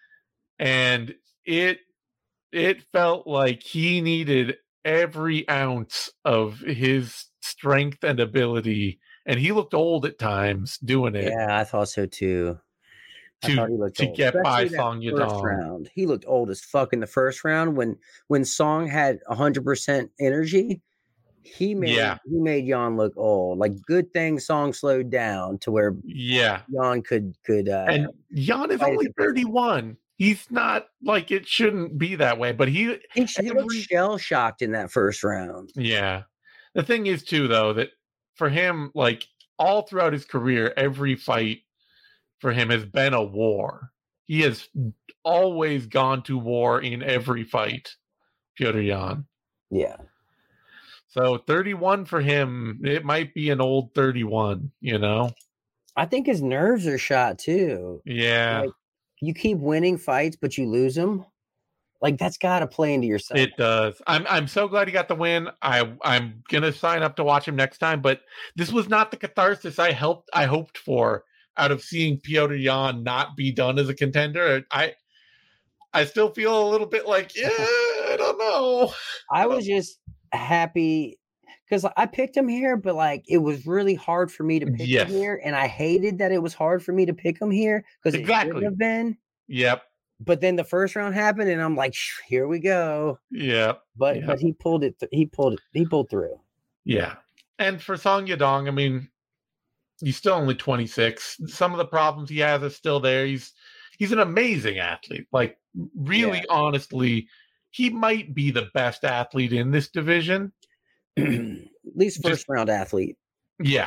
And it felt like he needed every ounce of his strength and ability. And he looked old at times doing it. Yeah, I thought so too. I thought he looked old. Get by Especially Song that first Yadong. round. He looked old as fuck in the first round when Song had 100% energy. He made Jan look old. Like, good thing Song slowed down to where Jan could and Jan is only 31. He's not like, it shouldn't be that way, but he looked shell shocked in that first round. Yeah. The thing is too, though, that for him, like all throughout his career, every fight for him has been a war. He has always gone to war in every fight, Petr Yan. Yeah. So 31 for him, it might be an old 31, you know? I think his nerves are shot too. Yeah. Like, you keep winning fights, but you lose them. Like, that's got to play into yourself. It does. I'm so glad he got the win. I'm gonna sign up to watch him next time. But this was not the catharsis I hoped for out of seeing Petr Yan not be done as a contender. I still feel a little bit like, I don't know. I was just happy because I picked him here, but like it was really hard for me to pick him here, and I hated that it was hard for me to pick him here because it should have been. Yep. But then the first round happened, and I'm like, here we go. Yeah. But he pulled it. He pulled through. Yeah. And for Song Yadong, I mean, he's still only 26. Some of the problems he has are still there. He's an amazing athlete. Like, really, honestly, he might be the best athlete in this division. At least first round athlete. Yeah.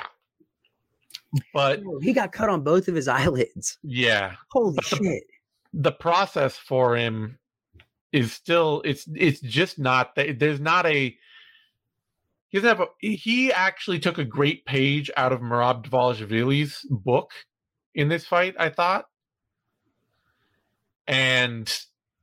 But he got cut on both of his eyelids. Yeah. Holy shit. The process for him is still, it's just not, there's not a, he actually took a great page out of Merab Dvalishvili's book in this fight, I thought. And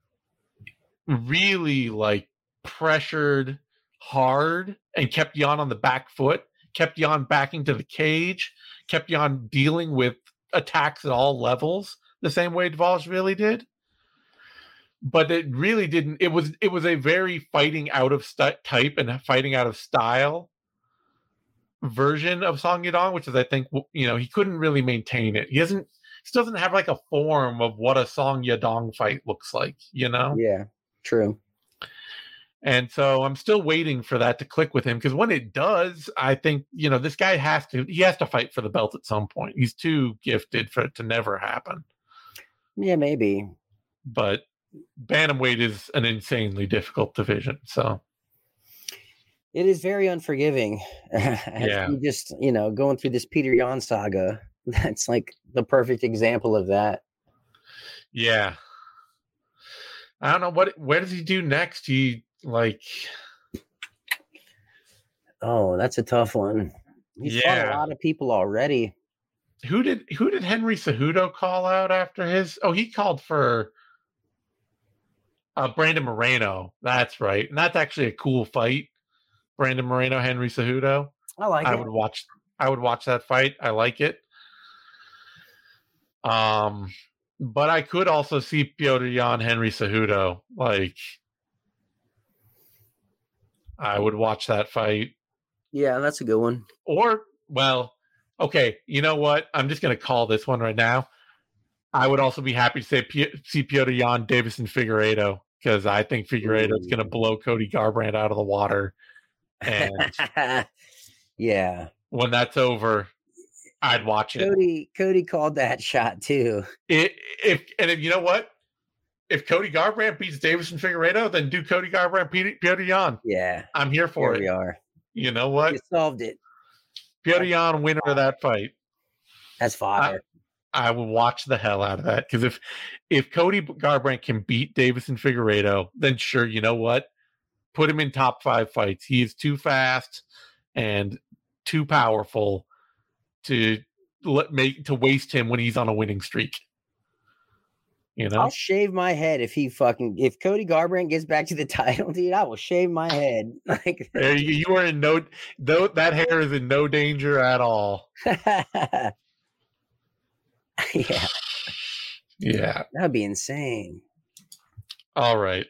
really like pressured hard and kept Jan on the back foot, kept Jan backing to the cage, kept Jan dealing with attacks at all levels the same way Dvalishvili did. But it really didn't. It was a very fighting out of type and fighting out of style version of Song Yadong, which is, I think, he couldn't really maintain it. He still doesn't have like a form of what a Song Yadong fight looks like, Yeah, true. And so I'm still waiting for that to click with him, because when it does, I think, this guy has to fight for the belt at some point. He's too gifted for it to never happen. Yeah, maybe. But bantamweight is an insanely difficult division, so it is very unforgiving. Yeah, you just going through this Petr Yan saga. That's like the perfect example of that. Yeah, I don't know where does he do next? Oh, that's a tough one. He's fought a lot of people already. Who did Henry Cejudo call out after his? Oh, he called for Brandon Moreno. That's right, and that's actually a cool fight. Brandon Moreno, Henry Cejudo. I would watch that fight. I like it. But I could also see Petr Yan, Henry Cejudo. Like, I would watch that fight. Yeah, that's a good one. Or, well, okay, you know what? I'm just going to call this one right now. I would also be happy to see Petr Yan, Deiveson Figueiredo, because I think Figueiredo is going to blow Cody Garbrandt out of the water. And yeah, when that's over, I'd watch it. Cody called that shot too. If you know what? If Cody Garbrandt beats Deiveson Figueiredo, then do Cody Garbrandt, Petr Yan. Yeah, I'm here for it. We are. You know what? You solved it. Petr Yan, winner of that fight. That's fire. I will watch the hell out of that, because if Cody Garbrandt can beat Deiveson Figueiredo, then sure, you know what? Put him in top 5 fights. He is too fast and too powerful to waste him when he's on a winning streak. I'll shave my head if Cody Garbrandt gets back to the title, dude. I will shave my head. Like, you are in that hair is in no danger at all. Yeah. Yeah. That'd be insane. All right.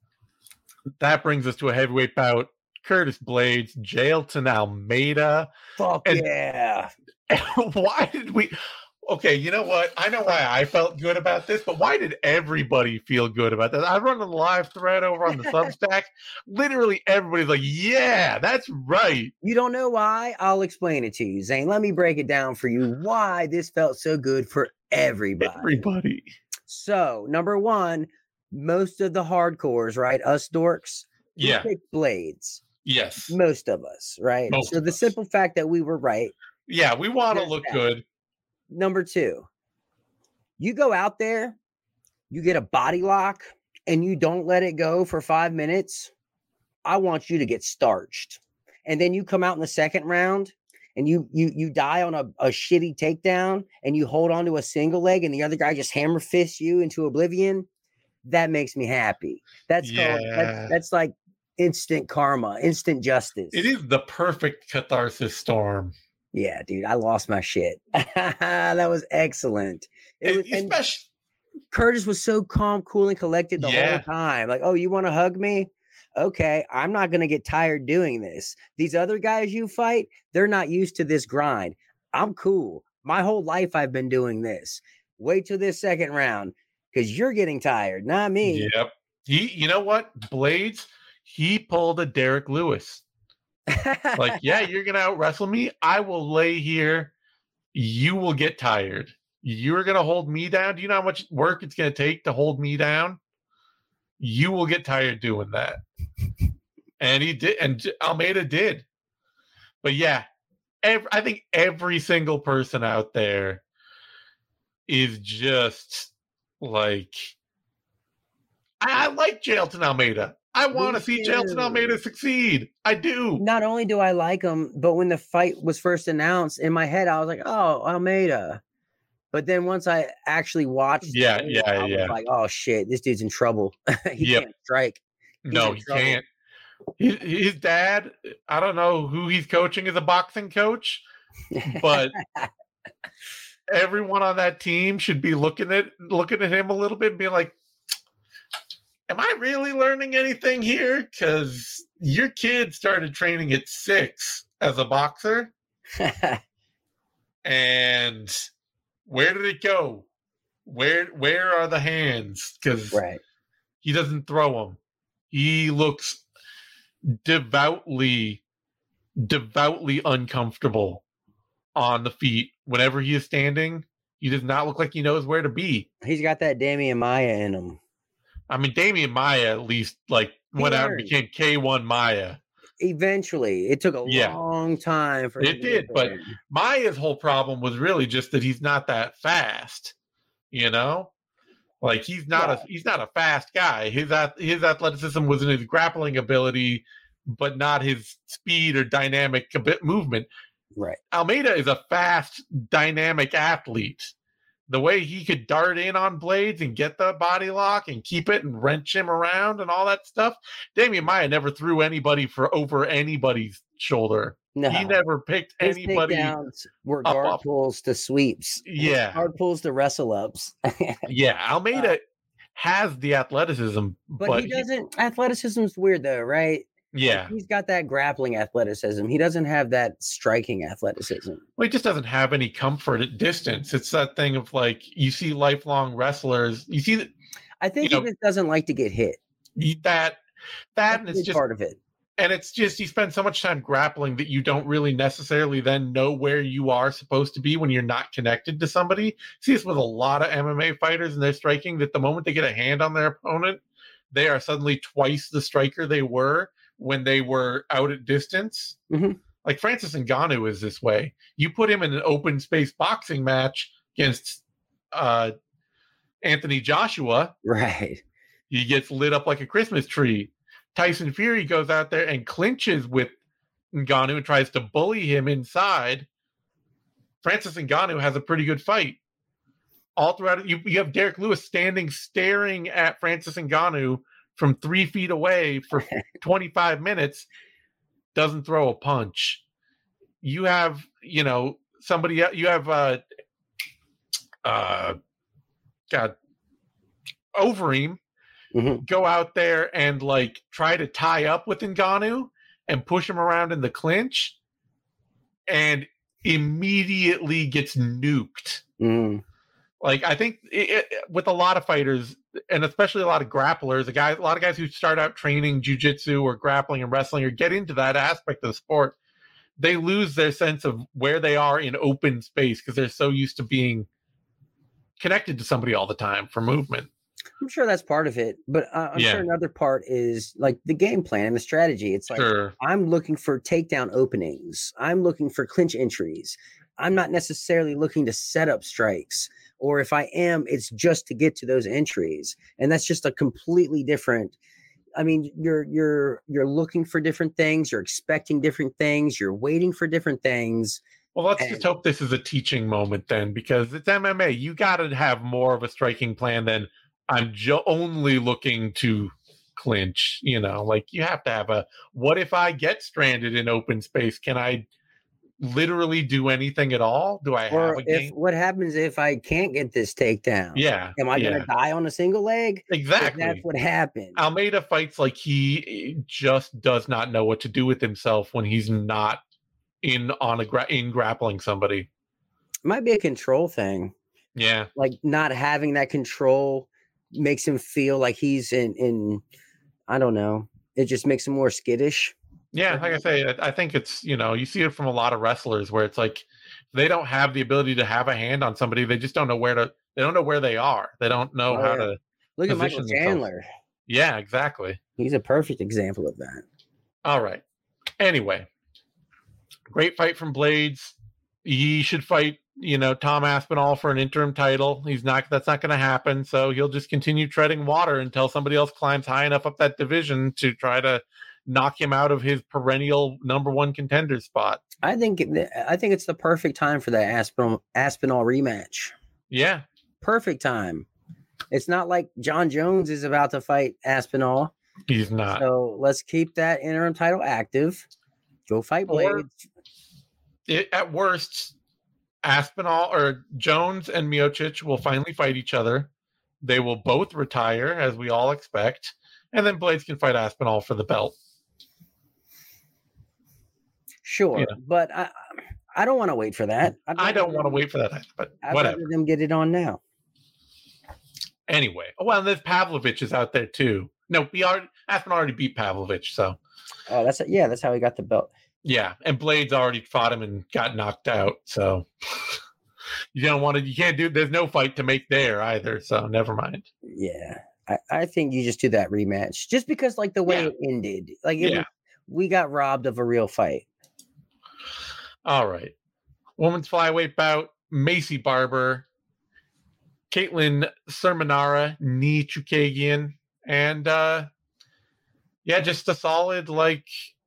That brings us to a heavyweight bout. Curtis Blades, Jailton Almeida. Fuck yeah. Why did we... Okay, you know what? I know why I felt good about this, but why did everybody feel good about that? I run a live thread over on the Substack. Literally everybody's like, yeah, that's right. You don't know why? I'll explain it to you, Zane. Let me break it down for you why this felt so good for everybody. So, number one, most of the hardcores, right? Us dorks, we picked Blades. Yes. Most of us, right? So the simple fact that we were right. Yeah, we want to look good. Number two, you go out there, you get a body lock, and you don't let it go for 5 minutes. I want you to get starched. And then you come out in the second round and you die on a shitty takedown and you hold on to a single leg and the other guy just hammer fists you into oblivion. That makes me happy. That's that's like instant karma, instant justice. It is the perfect catharsis storm. Yeah, dude, I lost my shit. That was excellent. Curtis was so calm, cool, and collected the whole time. Like, oh, you want to hug me? Okay, I'm not going to get tired doing this. These other guys you fight, they're not used to this grind. I'm cool. My whole life I've been doing this. Wait till this second round because you're getting tired, not me. Yep. You know what? Blades, he pulled a Derek Lewis. Like, yeah, you're going to out wrestle me. I will lay here. You will get tired. You're going to hold me down. Do you know how much work it's going to take to hold me down? You will get tired doing that. And he did. And Almeida did. But yeah, I think every single person out there is just like, I like Jailton Almeida. I want to see Jailton Almeida succeed. I do. Not only do I like him, but when the fight was first announced, in my head, I was like, oh, Almeida. But then once I actually watched I was like, oh, shit, this dude's in trouble. He can't strike. No, he can't. His dad, I don't know who he's coaching as a boxing coach, but everyone on that team should be looking at him a little bit and being like, am I really learning anything here? Because your kid started training at 6 as a boxer. And where did it go? Where are the hands? Because he doesn't throw them. He looks devoutly uncomfortable on the feet. Whenever he is standing, he does not look like he knows where to be. He's got that Damian Maia in him. I mean, Damian Maia at least went out and became K1 Maia. Eventually, it took a long time for it did, but Maia's whole problem was really just that he's not that fast. You know, like he's not a fast guy. His athleticism was in his grappling ability, but not his speed or dynamic movement. Right. Almeida is a fast, dynamic athlete. The way he could dart in on Blades and get the body lock and keep it and wrench him around and all that stuff. Damian Maia never threw anybody over anybody's shoulder. No. He never picked anybody. Were guard pulls to sweeps. Yeah. Guard pulls to wrestle ups. Yeah. Almeida has the athleticism. But he doesn't. Athleticism's weird though, right? Yeah. Like he's got that grappling athleticism. He doesn't have that striking athleticism. Well, he just doesn't have any comfort at distance. It's that thing of like, you see lifelong wrestlers. You see that. I think he just doesn't like to get hit. That's and it's just part of it. And it's just, you spend so much time grappling that you don't really necessarily then know where you are supposed to be when you're not connected to somebody. See this with a lot of MMA fighters and they're striking, that the moment they get a hand on their opponent, they are suddenly twice the striker they were when they were out at distance. Mm-hmm. Like Francis Ngannou is this way. You put him in an open space boxing match against Anthony Joshua. Right. He gets lit up like a Christmas tree. Tyson Fury goes out there and clinches with Ngannou and tries to bully him inside. Francis Ngannou has a pretty good fight. All throughout it, you have Derek Lewis staring at Francis Ngannou from 3 feet away for 25 minutes, doesn't throw a punch. You have, somebody, you have Overeem go out there and like try to tie up with Ngannou and push him around in the clinch, and immediately gets nuked. Like, I think with a lot of fighters, and especially a lot of grapplers, a lot of guys who start out training jiu-jitsu or grappling and wrestling or get into that aspect of the sport, they lose their sense of where they are in open space because they're so used to being connected to somebody all the time for movement. I'm sure that's part of it, but I'm sure another part is like the game plan and the strategy. It's like, I'm looking for takedown openings. I'm looking for clinch entries. I'm not necessarily looking to set up strikes, or if I am, it's just to get to those entries. And that's just a completely different. I mean, you're looking for different things. You're expecting different things. You're waiting for different things. Well, let's just hope this is a teaching moment then, because it's MMA. You got to have more of a striking plan than I'm only looking to clinch. You know, like you have to have what if I get stranded in open space? Can I literally do anything at all? Do I have a game? What happens if I can't get this takedown? Yeah. Am I going to die on a single leg? Exactly. That's what happened. Almeida fights like he just does not know what to do with himself when he's not in grappling somebody. It might be a control thing. Yeah. Like not having that control makes him feel like he's in I don't know. It just makes him more skittish. Yeah, like I say, I think it's, you see it from a lot of wrestlers where it's like they don't have the ability to have a hand on somebody. They just don't know where they are. They don't know how to look at Michael Chandler. Yeah, exactly. He's a perfect example of that. All right. Anyway, great fight from Blaydes. He should fight, Tom Aspinall for an interim title. That's not going to happen. So he'll just continue treading water until somebody else climbs high enough up that division to try to knock him out of his perennial number one contender spot. I think it's the perfect time for that Aspinall rematch. Yeah. Perfect time. It's not like John Jones is about to fight Aspinall. He's not. So let's keep that interim title active. Go fight Blaydes. At worst, Aspinall or Jones and Miocic will finally fight each other. They will both retire, as we all expect. And then Blaydes can fight Aspinall for the belt. Sure, but I don't want to wait for that. I don't want to wait for that, but whatever. I'd rather them get it on now. Anyway, well, there's Pavlovich is out there too. No, Aspinall already beat Pavlovich, so. Oh, that's how he got the belt. Yeah, and Blaydes already fought him and got knocked out, so there's no fight to make there either, so never mind. Yeah, I think you just do that rematch, just because like the way it ended, like we got robbed of a real fight. All right. Women's flyweight bout, Macy Barber, Caitlin Sermonara, Ni Chookagian, and just a solid, like,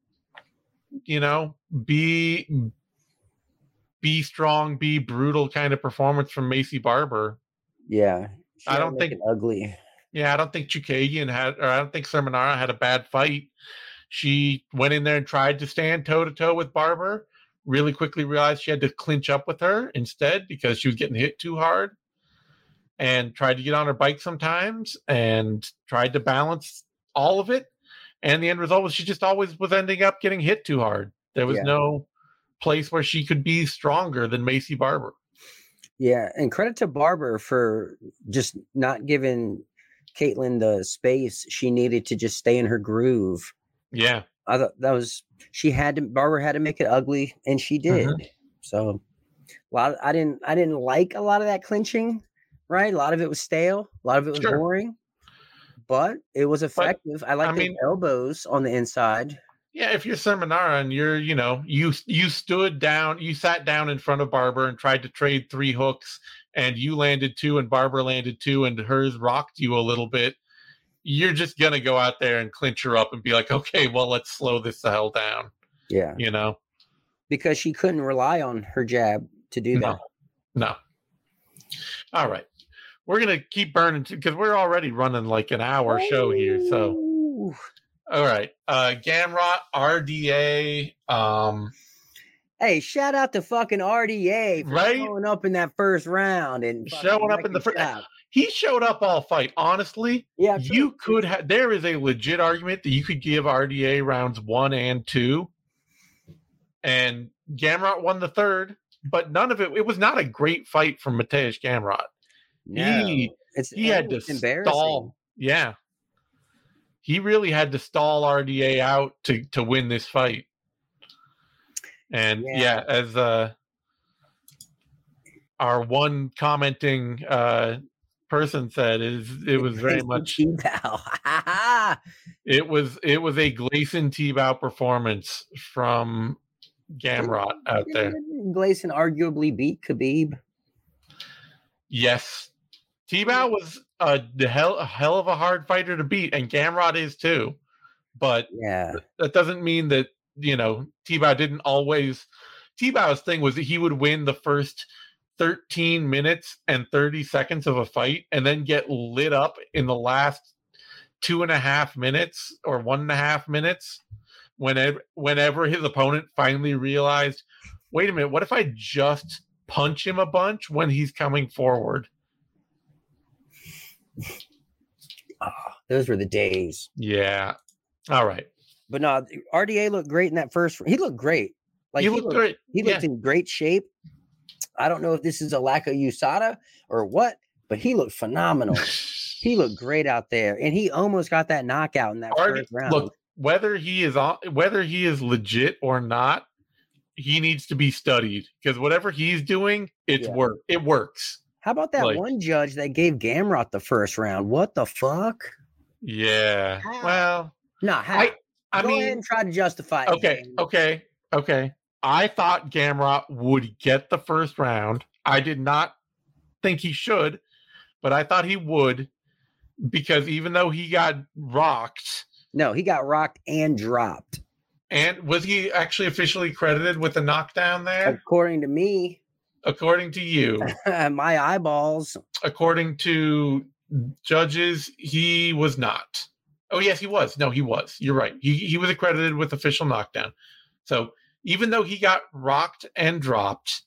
be strong, be brutal kind of performance from Macy Barber. Yeah. I don't think ugly. Yeah, I don't think Chookagian I don't think Sermonara had a bad fight. She went in there and tried to stand toe-to-toe with Barber, really quickly realized she had to clinch up with her instead because she was getting hit too hard, and tried to get on her bike sometimes and tried to balance all of it. And the end result was she just always was ending up getting hit too hard. There was no place where she could be stronger than Macy Barber. Yeah, and credit to Barber for just not giving Caitlin the space she needed to just stay in her groove. Yeah. I thought Barber had to make it ugly, and she did. Mm-hmm. So I didn't like a lot of that clinching, right? A lot of it was stale, a lot of it was boring, but it was effective. I like the elbows on the inside. Yeah, if you're Sermonara and you're, you stood down, you sat down in front of Barber and tried to trade 3 hooks, and you landed 2 and Barber landed 2 and hers rocked you a little bit, you're just going to go out there and clinch her up and be like, okay, well, let's slow this the hell down. Yeah. Because she couldn't rely on her jab to do that. No. All right. We're going to keep burning because we're already running like an hour show here. So, all right. Gamrot, RDA. Hey, shout out to fucking RDA for right? showing up in that first round and Showing up in the first. He showed up all fight. Honestly, yeah, you could have. There is a legit argument that you could give RDA rounds 1 and 2, and Gamrot won the third. But none of it. It was not a great fight from Mateusz Gamrot. No, he had to stall. Yeah, he really had to stall RDA out to win this fight. And as our one commenting person said, it was very much T-Bow. it was a Gleison T-Bow performance from Gamrot out there. Gleison arguably beat Khabib. Yes, T-Bow was a hell of a hard fighter to beat, and Gamrot is too. But that doesn't mean that T-Bow didn't always. T-Bow's thing was that he would win the first 13 minutes and 30 seconds of a fight and then get lit up in the last 2.5 minutes or 1.5 minutes whenever his opponent finally realized, wait a minute, what if I just punch him a bunch when he's coming forward? Those were the days. Yeah. All right. But no, RDA looked great in that first. He looked great. Like he looked great. He looked in great shape. I don't know if this is a lack of USADA or what, but he looked phenomenal. He looked great out there, and he almost got that knockout in that first round. Look, whether he is legit or not, he needs to be studied because whatever he's doing, it works. How about that one judge that gave Gamrot the first round? What the fuck? Yeah. How? Well, no. How? I mean, ahead and try to justify it. Okay. I thought Gamrot would get the first round. I did not think he should, but I thought he would because even though he got rocked. No, he got rocked and dropped. And was he actually officially credited with the knockdown there? According to me. According to you. My eyeballs. According to judges, he was not. Oh, yes, he was. No, he was. You're right. He was accredited with official knockdown. So even though he got rocked and dropped,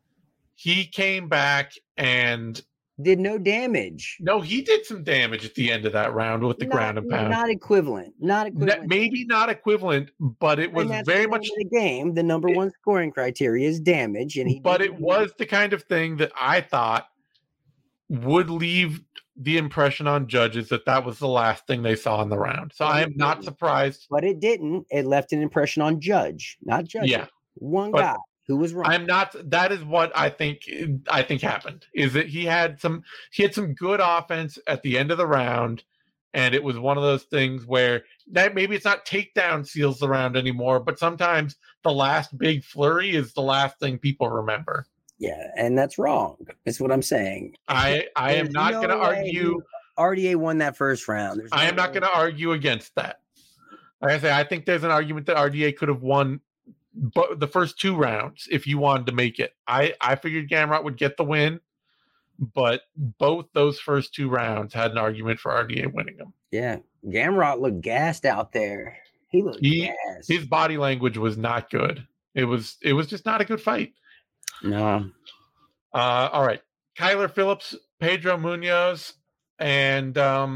he came back and did no damage. No, he did some damage at the end of that round with the ground and pound. Not equivalent. Maybe not equivalent, but it was very much the game. The number one scoring criteria is damage, and it was the kind of thing that I thought would leave the impression on judges that was the last thing they saw in the round. So I am not surprised. But it didn't. It left an impression on judge, not judge. Yeah. One guy who was wrong. I'm not. That is what I think happened. Is that he had some good offense at the end of the round, and it was one of those things where that maybe it's not takedown seals the round anymore, but sometimes the last big flurry is the last thing people remember. Yeah, and that's wrong. That's what I'm saying. I am not going to argue. RDA won that first round. I am not going to argue against that. Like I say, I think there's an argument that RDA could have won the first 2 rounds if you wanted to make it. I figured Gamrot would get the win, but both those first 2 rounds had an argument for RDA winning them. Yeah, Gamrot looked gassed out there. He looked gassed. His body language was not good. It was just not a good fight. No. All right. Kyler Phillips, Pedro Munoz, and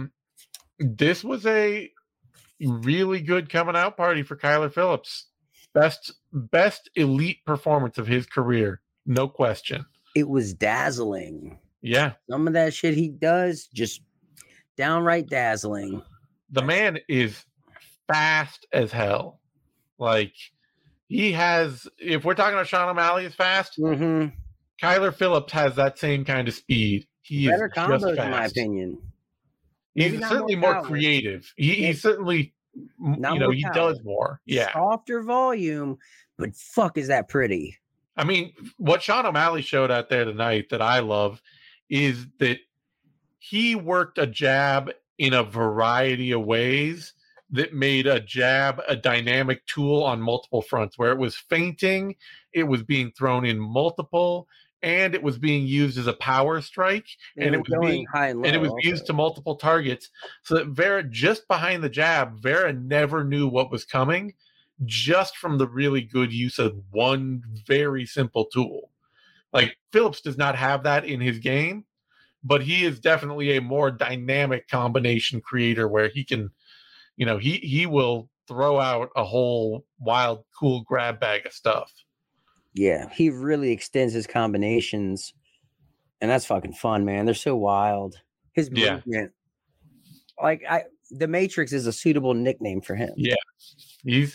this was a really good coming out party for Kyler Phillips. Best elite performance of his career, no question. It was dazzling. Yeah. Some of that shit he does, just downright dazzling. The man is fast as hell. Like, he has, if we're talking about Sean O'Malley is fast, Kyler Phillips has that same kind of speed. He better is combos, just fast. In my opinion. He's certainly more creative. He's certainly, he does more. Yeah. Softer volume, but fuck, is that pretty. I mean, what Sean O'Malley showed out there tonight that I love is that he worked a jab in a variety of ways that made a jab a dynamic tool on multiple fronts, where it was feinting, it was being thrown in multiple, and it was being used as a power strike, and it was being high and low, and it was used to multiple targets. So that Vera, just behind the jab, Vera never knew what was coming, just from the really good use of one very simple tool. Like Phillips does not have that in his game, but he is definitely a more dynamic combination creator where he can, he will throw out a whole wild, cool grab bag of stuff. Yeah, he really extends his combinations, and that's fucking fun, man. They're so wild. His movement, the Matrix is a suitable nickname for him. Yeah, it's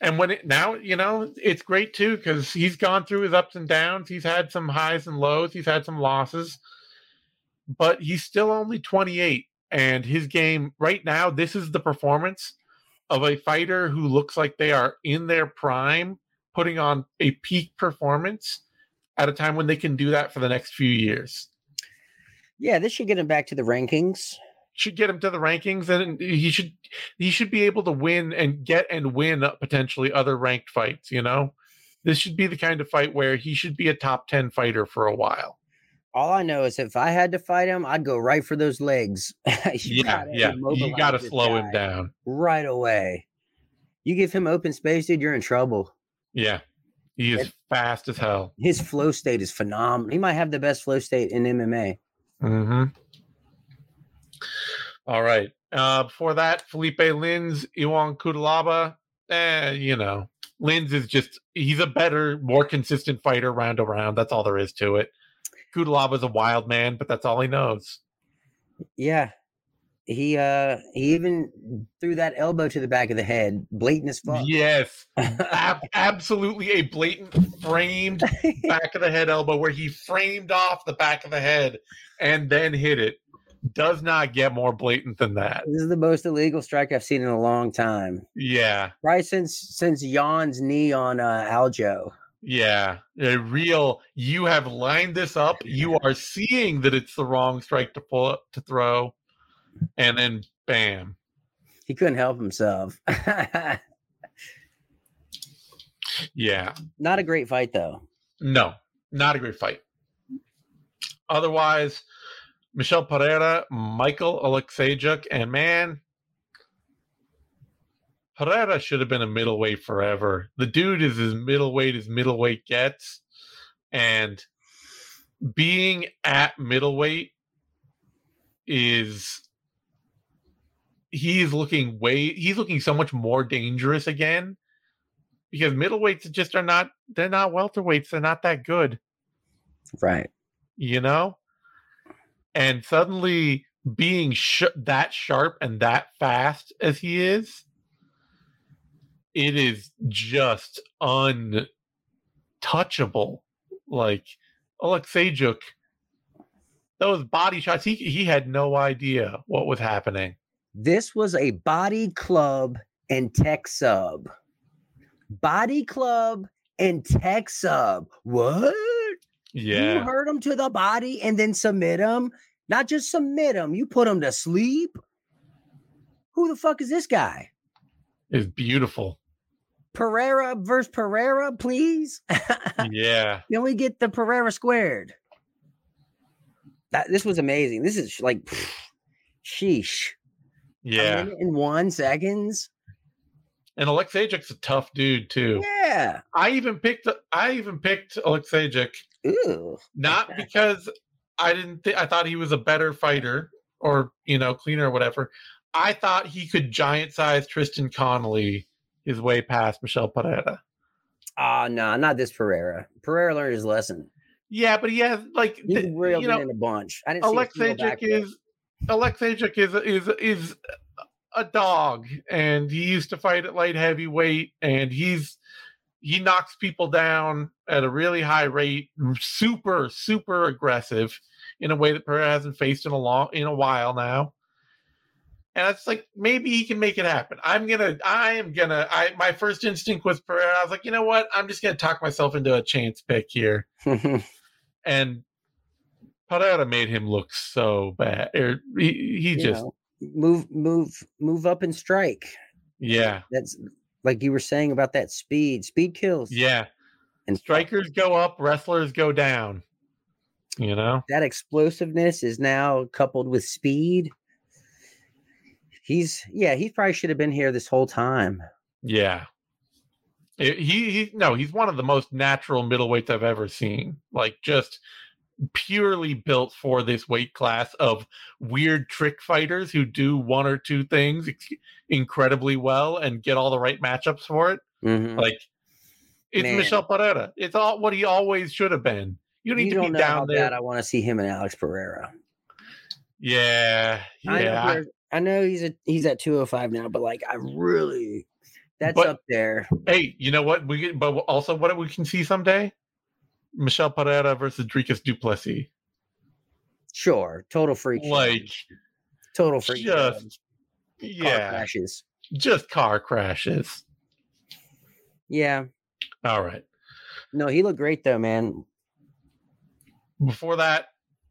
great too because he's gone through his ups and downs. He's had some highs and lows. He's had some losses, but he's still only 28, and his game right now, this is the performance of a fighter who looks like they are in their prime, putting on a peak performance at a time when they can do that for the next few years. Yeah, this should get him back to the rankings. Should get him to the rankings, and he should be able to win potentially other ranked fights. This should be the kind of fight where he should be a top 10 fighter for a while. All I know is if I had to fight him, I'd go right for those legs. You got to slow him down right away. You give him open space, dude, you're in trouble. Yeah, he is fast as hell. His flow state is phenomenal. He might have the best flow state in MMA. Mm-hmm. All right. Before that, Felipe Lins, Ion Cutelaba. Lins is he's a better, more consistent fighter round to round. That's all there is to it. Cutelaba's a wild man, but that's all he knows. Yeah. He even threw that elbow to the back of the head. Blatant as fuck. Yes. Absolutely a blatant framed back of the head elbow where he framed off the back of the head and then hit it. Does not get more blatant than that. This is the most illegal strike I've seen in a long time. Yeah. Right since Jan's knee on Aljo. Yeah. You have lined this up. You are seeing that it's the wrong strike to throw. And then bam. He couldn't help himself. Yeah. Not a great fight though. No, not a great fight. Otherwise, Michel Pereira, Michael Alexeychuk, and man, Pereira should have been a middleweight forever. The dude is as middleweight gets, and being at middleweight he's looking so much more dangerous again because middleweights just they're not welterweights. They're not that good. Right. And suddenly being that sharp and that fast as he is, it is just untouchable. Like Alexeychuk, those body shots, he had no idea what was happening. This was a body club and tech sub. Body club and tech sub. What? Yeah. You hurt him to the body and then submit him. Not just submit him, you put him to sleep. Who the fuck is this guy? It's beautiful. Pereira versus Pereira, please. Yeah. Then we get the Pereira squared. This was amazing. This is like, sheesh. Yeah. 1 second. And Alexeychuk's a tough dude too. Yeah. I even picked Alexeychuk. Ooh. Not because I thought he was a better fighter or, cleaner or whatever. I thought he could giant size Tristan Connolly his way past Michel Pereira. No, not this Pereira. Pereira learned his lesson. Yeah, but he has he's reeled in a bunch. I didn't Alexeychuk is a dog, and he used to fight at light heavyweight, and he knocks people down at a really high rate, super, super aggressive in a way that Pereira hasn't faced in a while now. And it's like, maybe he can make it happen. My first instinct was Pereira. I was like, you know what? I'm just going to talk myself into a chance pick here. And Pereira made him look so bad. He just move up and strike. Yeah. That's like you were saying about that speed. Speed kills. Yeah. And strikers go up, wrestlers go down. That explosiveness is now coupled with speed. He probably should have been here this whole time. Yeah. He's one of the most natural middleweights I've ever seen. Like, just purely built for this weight class of weird trick fighters who do one or two things incredibly well and get all the right matchups for it. Mm-hmm. Like, it's Michel Pereira. It's all what he always should have been. You need to be down there. Bad I want to see him and Alex Pereira. Yeah. I know he's at 205 now, but like that's up there. Hey, you know what? But also what we can see someday? Michel Pereira versus Dricus Du Plessis. Sure, total freak. Total freak. Car crashes. Just car crashes. Yeah. All right. No, he looked great though, man. Before that,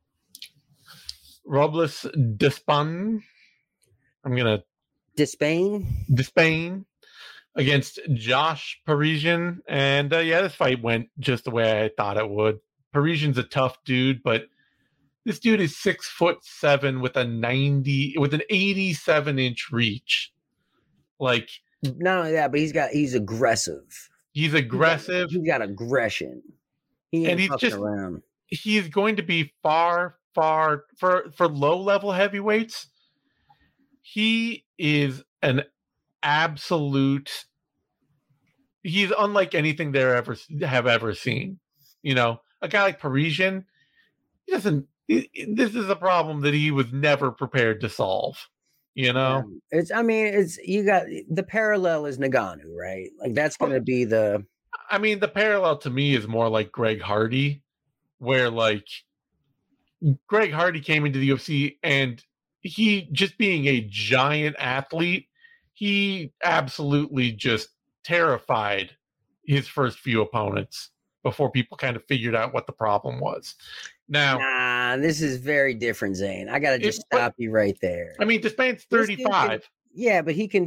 Robles Despain. I'm gonna Despain against Josh Parisian, and this fight went just the way I thought it would. Parisian's a tough dude, but this dude is 6'7" with an 87-inch reach. Like, not only that, but he's aggressive. He's aggressive. He's got aggression. He's around. He's going to be far for low-level heavyweights. He is an absolute. He's unlike anything they have ever seen. You know, a guy like Parisian, he doesn't. This is a problem that he was never prepared to solve. You know, you got the parallel is Ngannou, right? Like that's going to be the. I mean, the parallel to me is more like Greg Hardy, where like Greg Hardy came into the UFC and he, just being a giant athlete, he absolutely just terrified his first few opponents before people kind of figured out what the problem was. Now, this is very different, Zane. I got to just stop you right there. I mean, Despain's 35. Yeah, but he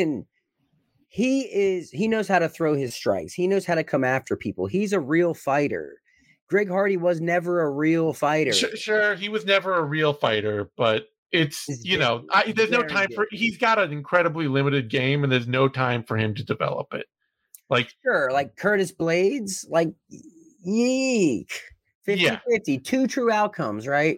knows how to throw his strikes. He knows how to come after people. He's a real fighter. Greg Hardy was never a real fighter. Sure, he was never a real fighter, but there's no time for. He's got an incredibly limited game, and there's no time for him to develop it. Like, sure, like Curtis Blades, like yeek. 50-50, two true outcomes, right?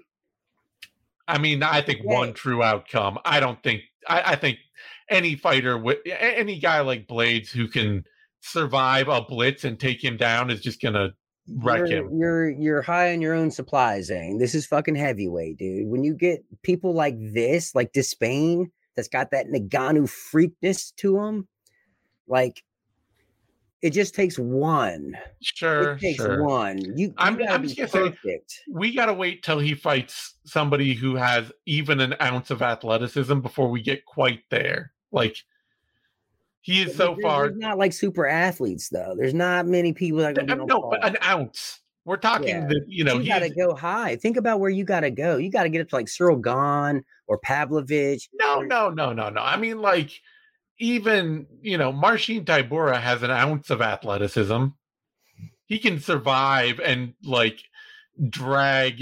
I mean, I think one true outcome. I don't think. I think any fighter with any guy like Blades who can survive a blitz and take him down is just gonna wreck him. You're high on your own supply, Zane. This is fucking heavyweight, dude. When you get people like this, like Despain, that's got that Ngannou freakness to him, like. It just takes one. Sure, it takes one. I'm just gonna say, we gotta wait till he fights somebody who has even an ounce of athleticism before we get quite there. Like, he is so far. There's not like super athletes though. There's not many people that are going to. No, but an ounce. We're talking that you got to go high. Think about where you got to go. You got to get up to like Cyril Gahn or Pavlovich. No. I mean, like. Even, Marcin Tybura has an ounce of athleticism. He can survive and like drag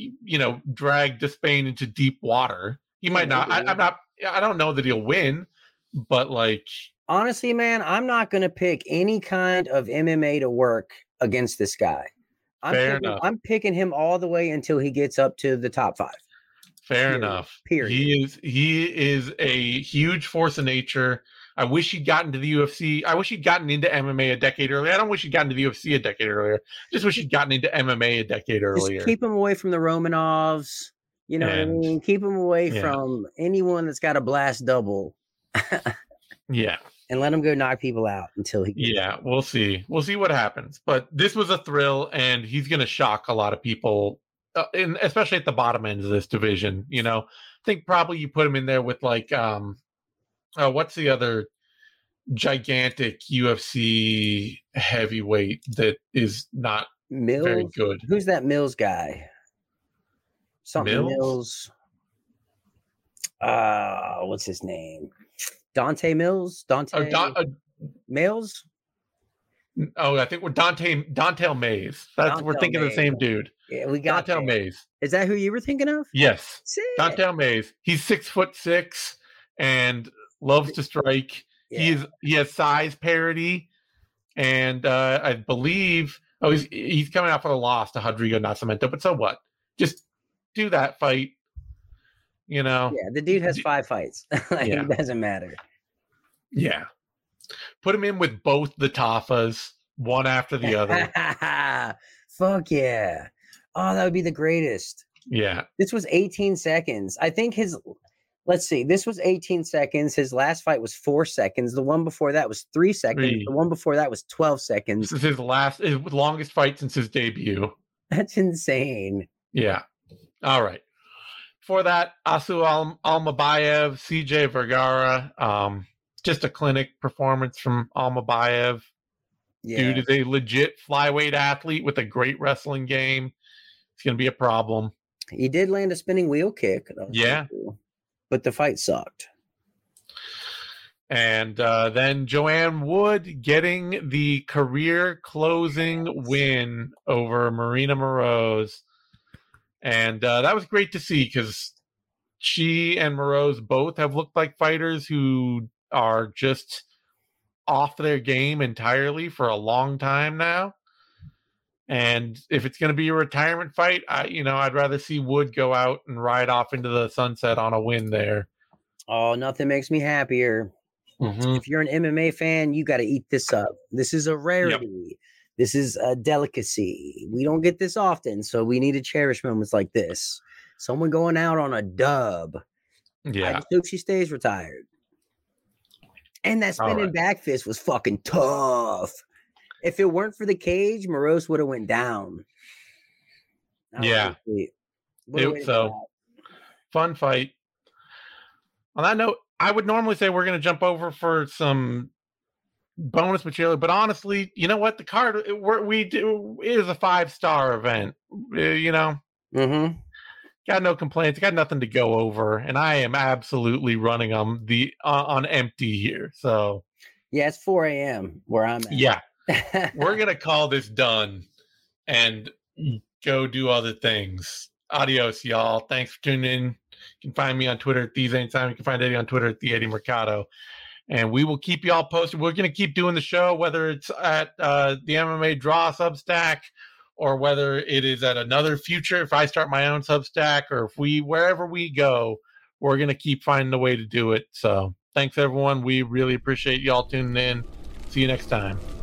Despain into deep water. He might not. I don't know that he'll win, but like, honestly, man, I'm not going to pick any kind of MMA to work against this guy. I'm picking him all the way until he gets up to the top 5. Fair enough. Period. He is a huge force of nature. I wish he'd gotten to the UFC. I wish he'd gotten into MMA a decade earlier. I don't wish he'd gotten to the UFC a decade earlier. Just wish he'd gotten into MMA a decade earlier. Just keep him away from the Romanovs. You know what I mean? Keep him away from anyone that's got a blast double. Yeah. And let him go knock people out until he gets out. We'll see. We'll see what happens. But this was a thrill, and he's going to shock a lot of people. Especially at the bottom end of this division, I think probably you put him in there with like, what's the other gigantic UFC heavyweight that is not Mills? Very good. Who's that Mills guy? Something Mills. What's his name? Dante Mills? Mills? Oh, I think we're Don'Tale Mayes. We're thinking of the same dude. Yeah, we got Don'Tale Mayes. Is that who you were thinking of? Yes. Sick. Don'Tale Mayes. He's 6'6" and loves to strike. Yeah. He has size parity. And I believe he's coming out for the loss to Rodrigo Nascimento, but so what? Just do that fight. Yeah, the dude has 5 fights. It doesn't matter. Yeah. Put him in with both the Tafas, one after the other. Fuck yeah. Oh, that would be the greatest. Yeah. This was 18 seconds. I think let's see. This was 18 seconds. His last fight was 4 seconds. The one before that was 3 seconds. The one before that was 12 seconds. This is his longest fight since his debut. That's insane. Yeah. All right. For that, Asu Almabayev, CJ Vergara, just a clinic performance from Almabayev. Yeah. Dude is a legit flyweight athlete with a great wrestling game. It's going to be a problem. He did land a spinning wheel kick. Yeah. Cool. But the fight sucked. And then Joanne Wood getting the career-closing win over Marina Moroz. And that was great to see because she and Moroz both have looked like fighters who are just off their game entirely for a long time now. And if it's going to be a retirement fight, I'd rather see Wood go out and ride off into the sunset on a win there. Oh, nothing makes me happier. Mm-hmm. If you're an MMA fan, you got to eat this up. This is a rarity. Yep. This is a delicacy. We don't get this often, so we need to cherish moments like this. Someone going out on a dub. Yeah. I just hope she stays retired. And that spinning back fist was fucking tough. If it weren't for the cage, Moroz would have went down. Yeah. Fun fight. On that note, I would normally say we're going to jump over for some bonus material, but honestly, you know what? The card we do is a 5-star event. Mm-hmm. Got no complaints. Got nothing to go over, and I am absolutely running on empty here. So yeah, it's 4 a.m. where I'm at. Yeah, we're gonna call this done and go do other things. Adios, y'all. Thanks for tuning in. You can find me on Twitter at TheZaneTime. You can find Eddie on Twitter at The Eddie Mercado. And we will keep you all posted. We're going to keep doing the show, whether it's at the MMA Draw Substack or whether it is at another future, if I start my own Substack, or if wherever we go, we're going to keep finding a way to do it. So thanks, everyone. We really appreciate y'all tuning in. See you next time.